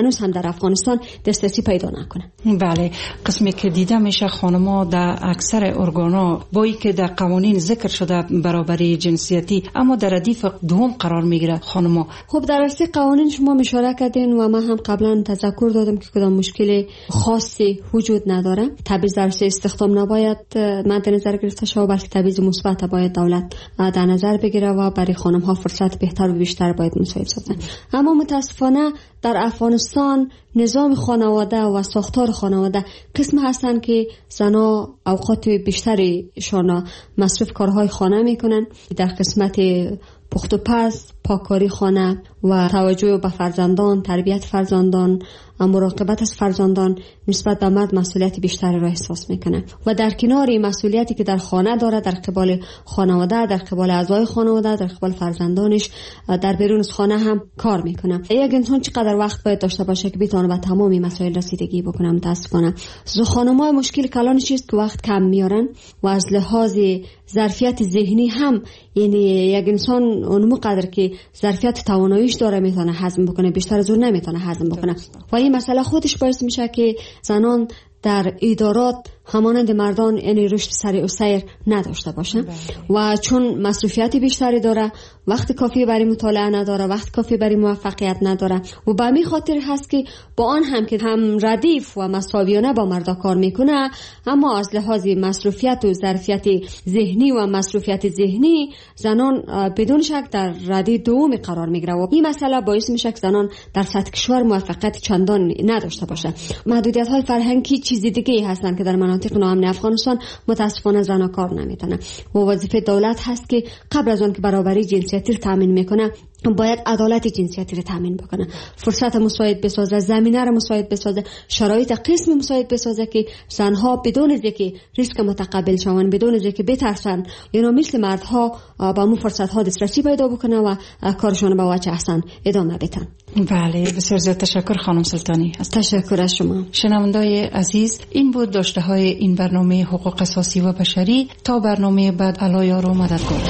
افغانستان دسترسی پیدا نکنه. بله، قسمی که دیده میشه خانم‌ها در اکثر ارگانا با اینکه در قوانین ذکر شده برابری جنسیتی، اما در ردیف دوم قرار میگیره خانم‌ها. خب در اصل قوانین شما اشاره کردین و من هم قبلا تذکر دادم که کدام مشکل خاصی وجود نداره. تبعیض در استخدام نباید مد نظر گرفته شود، بلکه تبعیض مثبت باید دولت در نظر بگیره و برای خانم‌ها فرصت بهتر و بیشتر باید مساعد سازن. اما متاسفانه در افغانستان نظام خانواده و ساختار خانواده قسم هستن که زنها اوقات بیشتریشان مصرف کارهای خانه میکنن. در قسمت پخت و پز، پاکاری خانه و توجه به فرزندان، تربیت فرزندان، مراقبت از فرزندان نسبت به مرد مسئولیت بیشتری را احساس میکنه و در کنار این مسئولیتی که در خانه داره، در قبال خانواده، در قبال اعضای خانواده، در قبال فرزندانش، در بیرون از خانه هم کار میکنه. یک انسان چقدر وقت باید داشته باشه که بتونه به تمامی مسائل رسیدگی بکنه؟ متاسفانه خانم‌ها مشکل کلانش است که وقت کم میارن و از لحاظ ظرفیت ذهنی هم، یعنی یک انسان اون قدر که ظرفیت تواناییش داره میتونه هضم بکنه، بیشتر از اون نمیتونه هضم بکنه و این مسئله خودش باعث میشه که زنان در ادارات همانند مردان یعنی رشد سریع و سیر نداشته باشه و چون مصروفیت بیشتری داره، وقت کافی برای مطالعه نداره، وقت کافی برای موفقیت نداره و به همین خاطر هست که با آن هم که هم ردیف و مساویانه با مردا کار میکنه، اما از لحاظ مصروفیت و ظرفیت ذهنی و مصروفیت ذهنی زنان بدون شک در رده دوم قرار میگیره و این مسئله باعث میشه که زنان در سطح کشور موفقیت چندان نداشته باشه. محدودیت های فرهنگی چیز دیگه هستن که در مناطق ناامن افغانستان متاسفانه زنها کار نمیتونن و وظیفه دولت هست که قبل از اون که برابری جنسیتی رو تامین میکنه باید عدالت جنسیتی رو تامین بکنه، فرصت مساعد بسازه، زمینه رو مساعد بسازه، شرایط قسم مساعد بسازه که زنها بدون از اینکه ریسک متقبل شون، بدون از اینکه بترسن، یعنی مثل مردها با مو فرصت ها دسترسی پیدا بکنه و کارشون به وجه احسن ادامه بدن. بله، بسیار زیاد تشکر خانم سلطانی. تشکر از شما. شنوندای عزیز، این بود داشته های این برنامه حقوق اساسی و بشری. تا برنامه بعد، الله یار و مددگار.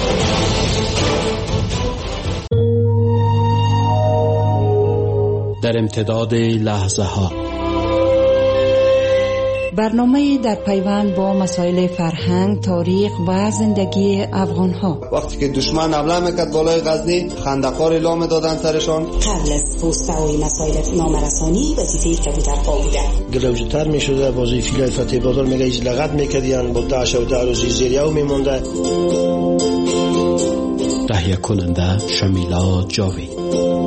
در امتداد لحظه ها، برنامه در پیوند با مسائل فرهنگ، تاریخ و زندگی افغان ها. وقتی که دشمن حمله میکرد بالای غزنی، خندقار اعلام دادن سرشان. قبل از پست‌های مسائل نامرسانی وظیفه کبوتر پا بوده. گلوجتر میشده، وظیفه فتح بازار میگه ایز لغت میکردین، با تاشه و تعرضی زیریو میمونده. تهیه کننده شمیلا جاوید.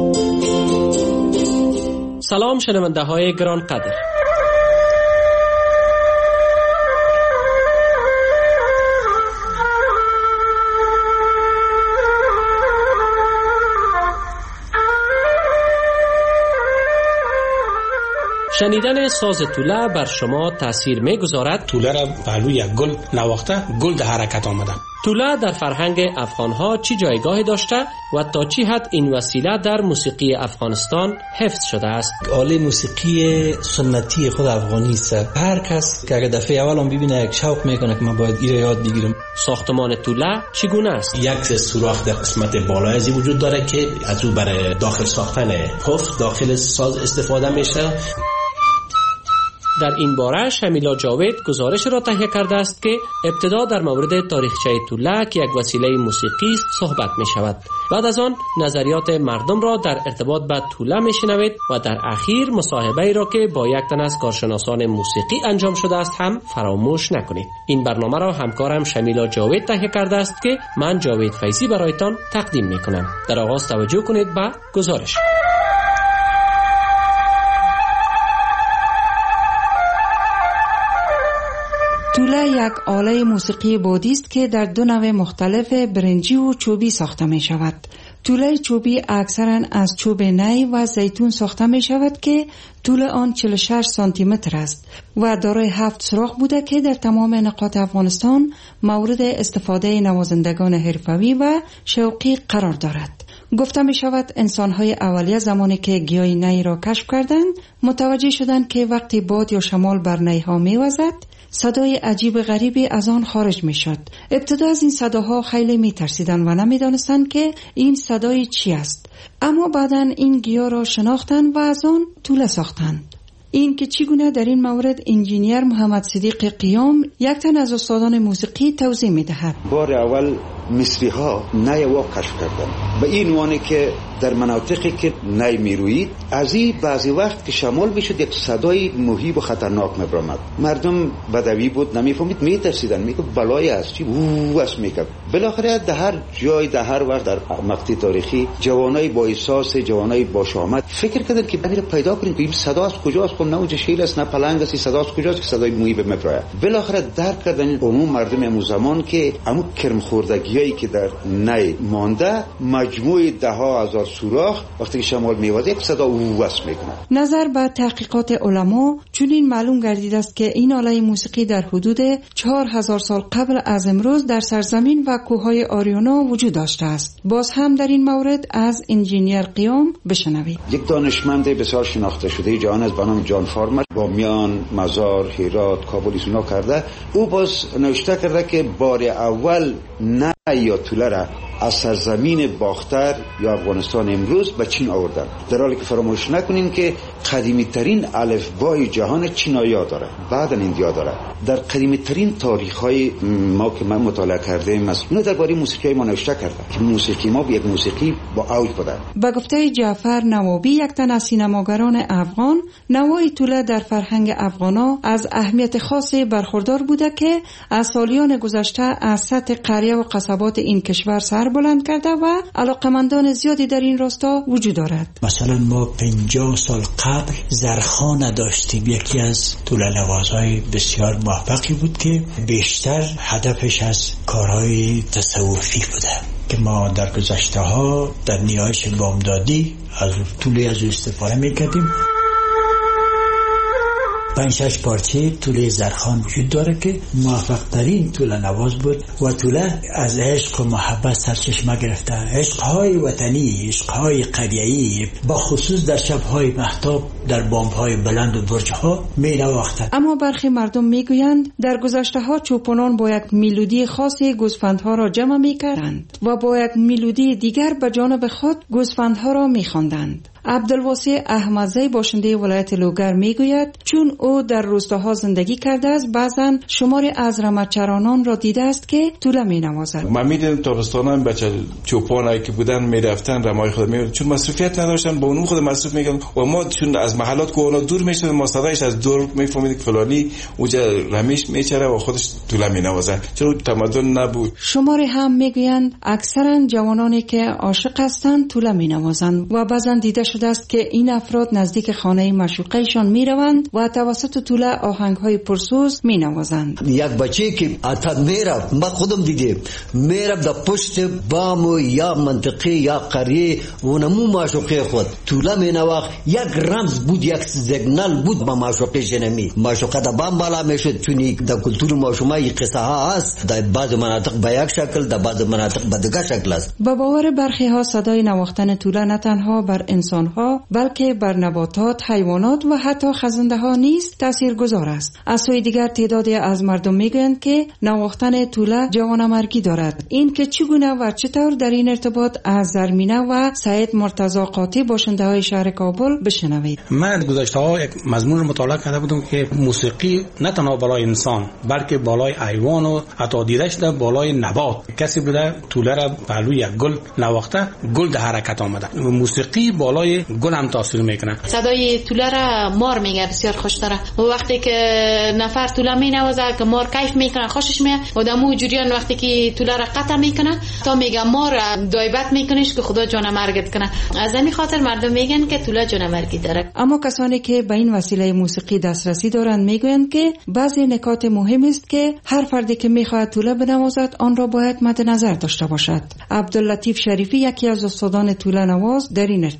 سلام شنونده های گران قدر. شنیدن ساز توله بر شما تأثیر می گذارد؟ توله را پهلوی یک گل نواخته گل در حرکت آمده. توله در فرهنگ افغانها چی جایگاهی داشته و تا چی حد این وسیله در موسیقی افغانستان حفظ شده است؟ آله موسیقی سنتی خود افغانی است. هر کس که اگر دفعه اول هم ببینه یک شوق میکنه که من باید این یاد بگیرم. ساختمان توله چگونه است؟ یک سوراخ در قسمت بالای ازی وجود داره که از او برای داخل ساختن پف داخل ساز استفاده میشه. در این باره شمیلا جاوید گزارش را تهیه کرده است که ابتدا در مورد تاریخچه توله که یک وسیله موسیقی است صحبت می شود. بعد از آن نظریات مردم را در ارتباط به توله می شنوید و در اخیر مصاحبه را که با یک تن از کارشناسان موسیقی انجام شده است هم فراموش نکنید. این برنامه را همکارم شمیلا جاوید تهیه کرده است که من جاوید فیضی برایتان تقدیم می کنم. در آغاز توجه کنید به گزارش. توله یک آله موسیقی بادی است که در دو نوع مختلف برنجی و چوبی ساخته می شود. توله چوبی اکثرا از چوب نی و زیتون ساخته می شود که طول آن چهل و شش سانتی متر است و دارای هفت سوراخ بوده که در تمام نقاط افغانستان مورد استفاده نوازندگان حرفه‌ای و شوقی قرار دارد. گفته می شود انسان‌های اولیه زمانی که گیاه نی را کشف کردند متوجه شدند که وقتی باد یا شمال بر نی‌ها می وزد صدای عجیب غریبی از آن خارج می شد. ابتدا از این صداها خیلی می ترسیدن و نمی دانستن که این صدای چی است. اما بعداً این گیاه را شناختن و از آن توله ساختند. این که چگونه در این مورد انجینیر محمد صدیق قیام یک تن از استادان موسیقی توضیح می دهد. بار اول مصری ها نای وا کشف کردن به این وانه که در مناطقی که نای میروید از این بعضی وقت که شمال بشد یک صدای مهیب و خطرناک میبرامد. مردم بدوی بود نمیفهمید میترسیدن میگفت بلای است چی او است میگفت. بالاخره در هر جای در هر وقت در مقطع تاریخی جوانای با احساس جوانای با شامت فکر کردن که ببینیم پیدا کنیم که این صدا از کجاست. نه اونجا شیر است نه پلنگ است. صدا از کجاست که صدای مهیب میبره. بالاخره درک کردن عموم مردم امو زمان که امو کرم خوردگیایی که در نای مانده مجموع ده ها هزار سوراخ وقتی که شمال میوازه یک صدا ووس میکنه. نظر به تحقیقات علما چنین معلوم گردیده است که این آله موسیقی در حدود چهار هزار سال قبل از امروز در سرزمین و کوههای آریونا وجود داشته است. باز هم در این مورد از انجینیر قیام بشنوید. یک دانشمند بسیار شناخته شده جهان از به نام جان فارمر با میان مزار هرات کابل اینا کرده. او باز نوشته کرده که بار اول نه یا توله را از سرزمین باختر یا افغانستان امروز به چین آوردن. در حالی که فراموش نکنیم که قدیمی ترین الفبای جهان چینایا داره بعدن ایندیا داره. در قدیمی ترین تاریخ های ما که من مطالعه کردیم اینو درباره موسیقی ما نوشته کرده که موسیقی ما یک موسیقی با اوج بوده. با گفته جعفر نوابی یک تن از سینماگران افغان، نوای توله در فرهنگ افغانا از اهمیت خاصی برخوردار بوده که از سالیان گذشته از سطح قریه و قصبات این کشور سر بلند کرده و علاقمندان زیادی در این راستا وجود دارد. مثلا ما پنجاه سال قبل زرخان داشتیم، یکی از توله نوازهای بسیار موفقی بود که بیشتر هدفش از کارهای تصوفی بوده که ما در گذشته ها در نیایش بامدادی از توله از استفاده میکردیم. پنج شش پارچه توله زرخان وجود داره که موفق ترین توله نواز بود و توله از عشق و محبت سرچشمه گرفته. عشقهای وطنی، عشقهای قریه‌ای، با خصوص در شبهای مهتاب در بامهای بلند و برجها می نواختند. اما برخی مردم میگویند در گذشته ها چوپانان با یک ملودی خاصی گوسفندها را جمع میکردند و با یک ملودی دیگر به جانب خود گوسفندها را میخواندند. عبدالواسع احمدزی باشنده ولایت لوگر میگوید چون او در روستاها زندگی کرده است بعضا شماری از رمچرانان را دیده است که توله می نوازد. من میدیدم تابستانان بچه چوپانایی که بودن میرفتن رمای خود میبردن چون مصرفیت نداشتن با اون خود مصرف میگن و ما چون از محلات کوهنا دور میشد ما صدایش از دور میفهمید که فلانی اونجا رمیش میچره و خودش توله می نوازه چون تمدن نبود. شماری هم میگویند اکثرا جوانانی که عاشق هستند توله می نوازند و بعضا دیده شده است که این افراد نزدیک خانه معشوقهشان می روند و توسط توله آهنگ‌های پرسوز می نوازند. یک بچه که اتاد میرفت ما خودم دیدیم میرفت در پشت بام یا منطقه یا قریه اونمو معشوقه خود توله می نواخت. یک رمز بود یک سیگنال بود با معشوقه جنمی. معشوقه در بام بالا میشد چون در کلتور معشوقه قصه ها است در بعض مناطق به یک شکل در بعض مناطق به دیگر شکل است. با باور برخی ها صدای نواختن توله نه تنها بر انسان ها بلکه بر نباتات، حیوانات و حتی خزنده ها نیز تاثیرگذار است. از سوی دیگر تعدادی از مردم میگویند که نواختن توله جوانمرگی دارد. این که چگونه و چطور در این ارتباط از زرمینه و سعید مرتضی قاطی باشنده های شهر کابل بشنوید. من گذشته ها یک مضمون رو مطالعه کرده بودم که موسیقی نه تنها بالای انسان بلکه بالای حیوان و حتی دیده شده بالای نبات. کسی بوده توله را پهلوی یک گل نواخته گل در حرکت آمده. موسیقی بالای گل هم تاثیر میکنه. صدای توله را مار میگه بسیار خوش داره و وقتی که نفر توله مینوازه که مار کیف میکنه خوشش میاد و دمو جوریان وقتی که توله را قطع میکنه تا میگه مار دایبت میکنش که خدا جان مرگت کنه. از همین خاطر مردم میگن که توله جان مرگی داره. اما کسانی که به این وسیله موسیقی دسترسی دارند میگویند که بعضی نکات مهم است که هر فردی که میخواهد توله بنوازد آن را باید مد نظر داشته باشد. عبداللطیف شریفی یکی از استادان توله نواز در این ارتباط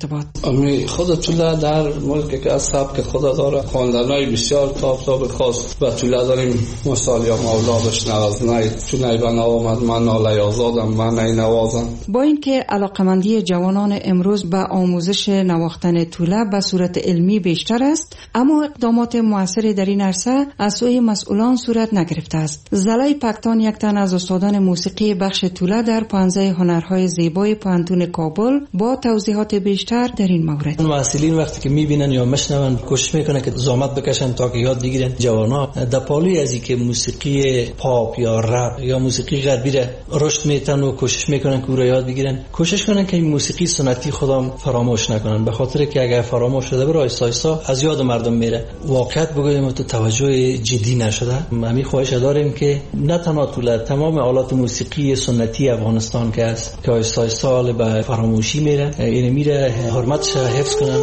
امی خود توله در ملک که از سبک خدا داره خواندنای بسیار تاپ تاپ خاص و توله داریم. مثال یا مولا بشنواز نای چون بنا آمد من ناله آزادم من ای نوازم. با اینکه علاقمندی جوانان امروز به آموزش نواختن توله به صورت علمی بیشتر است، اما اقدامات موثری در این عرصه از سوی مسئولان صورت نگرفته است. زلای پکتان یک تن از استادان موسیقی بخش توله در پانزده هنرهای زیبای پانتون کابل با توضیحات بیشتر در این مورد. مسئولین وقتی که میبینن یا مشنون کوشش میکنن که زحمت بکشن تا که یاد بگیرن. جوانا در پالوی ازی که موسیقی پاپ یا رپ یا موسیقی غربی را رشد میتن و کوشش میکنن که او را یاد بگیرن، کوشش کنن که این موسیقی سنتی خودم فراموش نکنن، به خاطر که اگر فراموش شده بره آیستا آیستا از یاد مردم میره. واقعیت بگویم تو توجه جدی نشده. ما خواهش داریم که نه تنها توله، تمام آلات موسیقی سنتی افغانستان که است که آیستا آیستا به فراموشی میره، این میره حرمتش حفظ کنن.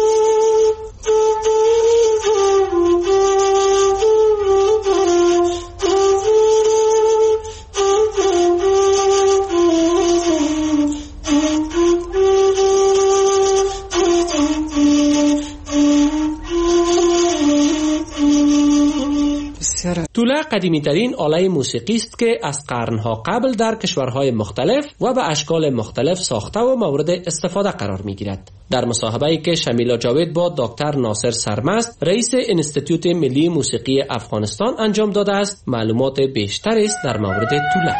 توله قدیمی ترین آله موسیقی است که از قرنها قبل در کشورهای مختلف و به اشکال مختلف ساخته و مورد استفاده قرار می گیرد. در مصاحبه‌ای که شمیلا جاوید با دکتر ناصر سرمست رئیس انستیتوت ملی موسیقی افغانستان انجام داده است، معلومات بیشتری است در مورد توله.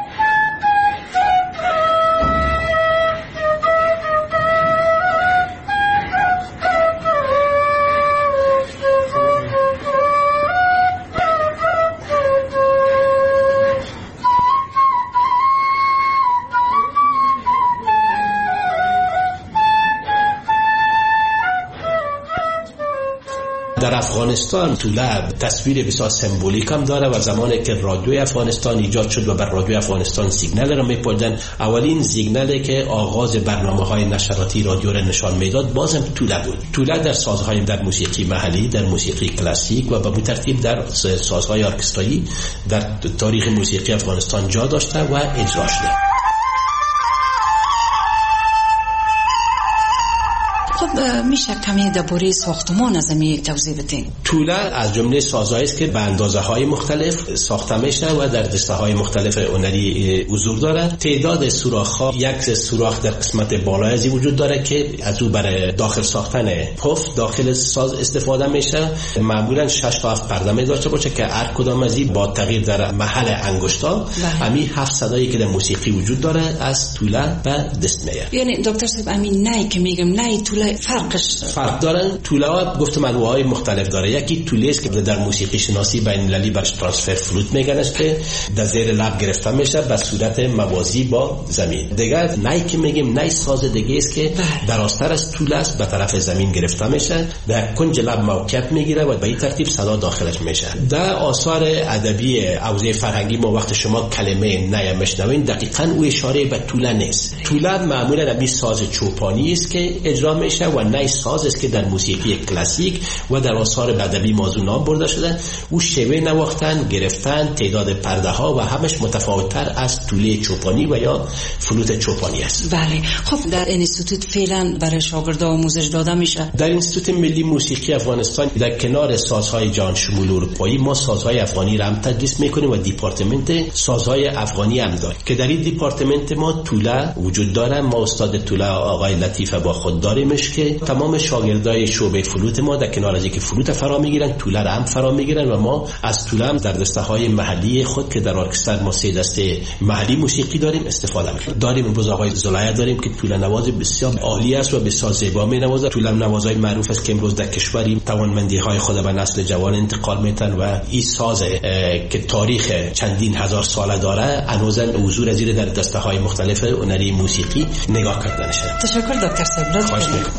در افغانستان توله تصویر بسیار سمبولیک هم داره و زمانی که رادیوی افغانستان ایجاد شد و بر رادیوی افغانستان سیگنال را می‌پردن، اولین سیگنالی که آغاز برنامه‌های نشراتی رادیو را نشان میداد بازم توله بود. توله در سازهای در موسیقی محلی، در موسیقی کلاسیک و به ترتیب در سازهای ارکسترایی در تاریخ موسیقی افغانستان جا داشته و اجرا شده. خب میشه کمی درباره ساختمان از این توضیح بدین؟ توله از جمله سازهایی است که به اندازه‌های مختلف ساخته میشه و در دسته‌های مختلف هنری حضور داره. تعداد سوراخ‌ها، یک سوراخ در قسمت بالای از وجود داره که از او برای داخل ساختن پف داخل ساز استفاده میشه. معمولا شش تا هفت پرده می داشته باشه که هر کدام از این با تغییر در محل انگشتا همین هفت صدایی که در موسیقی وجود داره از توله به دست میاد. یعنی دکتر صاحب همین نای که میگم نای توله فرقش فرق دارن. توله ها گفتم انواع مختلف داره. یکی توله است که در موسیقی شناسی بین المللی برش ترانسفر فلوت میگن که در زیر لب گرفته میشه به صورت موازی با زمین. دیگه نای که میگیم نای ساز دیگه است که دراستر از توله است، به طرف زمین گرفته میشه، در کنج لب موقعیت میگیره و به این ترتیب صدا داخلش میشه. در آثار ادبی حوزه فرهنگی ما وقت شما کلمه نای میشنوین دقیقاً او اشاره به توله نیست. توله معمولا همین ساز چوپانی است که اجرا میشه و نای ساز است که در موسیقی کلاسیک و در آثار ادبی موضوع نام برده شده. او شیوه نواختن، گرفتن، تعداد پرده ها و همش متفاوت‌تر از توله چوپانی و یا فلوت چوپانی است. بله. خب در انستیتوت فعلا برای شاگردان آموزش داده میشه؟ در انستیتوت ملی موسیقی افغانستان در کنار سازهای جهان شمول اروپایی ما سازهای افغانی را هم تدریس میکنیم و دیپارتمنت سازهای افغانی هم داریم که در این دیپارتمنت ما توله وجود داره. ما استاد توله آقای لطیف با خود داریمش که تمام شاگردای شعبه فلوت ما در کنار از اینکه فلوت فرا میگیرن توله را هم فرا میگیرن و ما از توله هم در دسته‌های محلی خود که در ارکستر ما سه دسته محلی موسیقی داریم استفاده میکنیم. داریم امروز آقای زلایه داریم که توله نواز بسیار عالی است و بسیار زیبا مینوازه. توله نوازای معروف است که امروز در کشوری توانمندی‌های خود به نسل جوان انتقال میتن و این ساز که تاریخ چندین هزار ساله داره هنوزن حضور از در دسته‌های مختلف هنری موسیقی نگاه کردن میشه. تشکر دکتر صاحب. خواهش می‌کنم.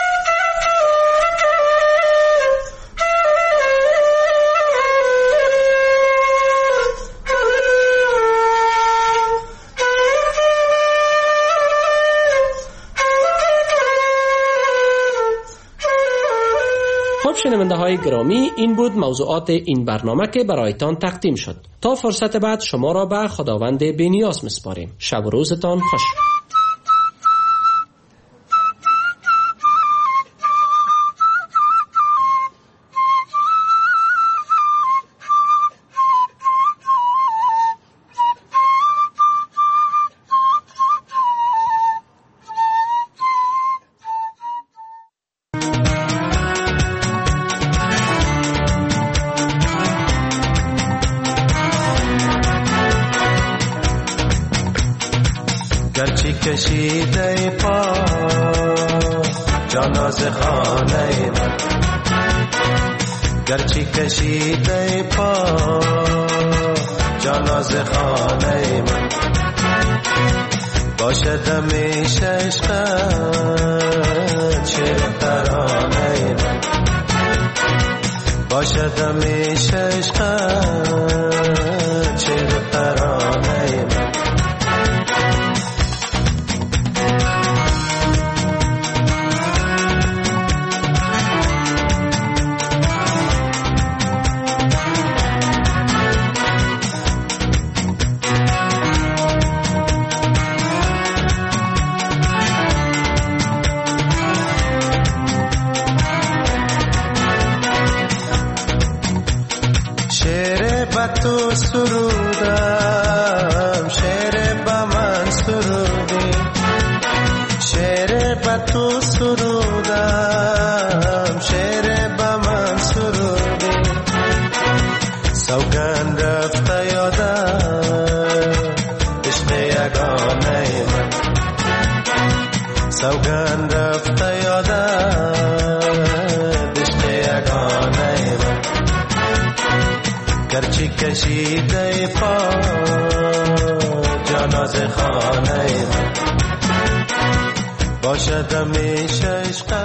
شنونده های گرامی، این بود موضوعات این برنامه که برایتان تقدیم شد. تا فرصت بعد شما را به خداوند بی‌نیاز میسپاریم. شب و روزتان خوش. کشیده پا جاناز خانه من، گرچه کشیده پا جاناز خانه من، باشد همیشه عشقت شعر ترانه من، باشد همیشه عشقت شعر ترانه من. تو سرودم شعر با من سرودی، شعر با تو سرودم شعر با من سرودی، سوگند رفته یادم عشق یگانه من، سوگند رفته یادم عشق یگانه من، گرچه کشیده پا جاناز خانه من، باشد همیشه عشق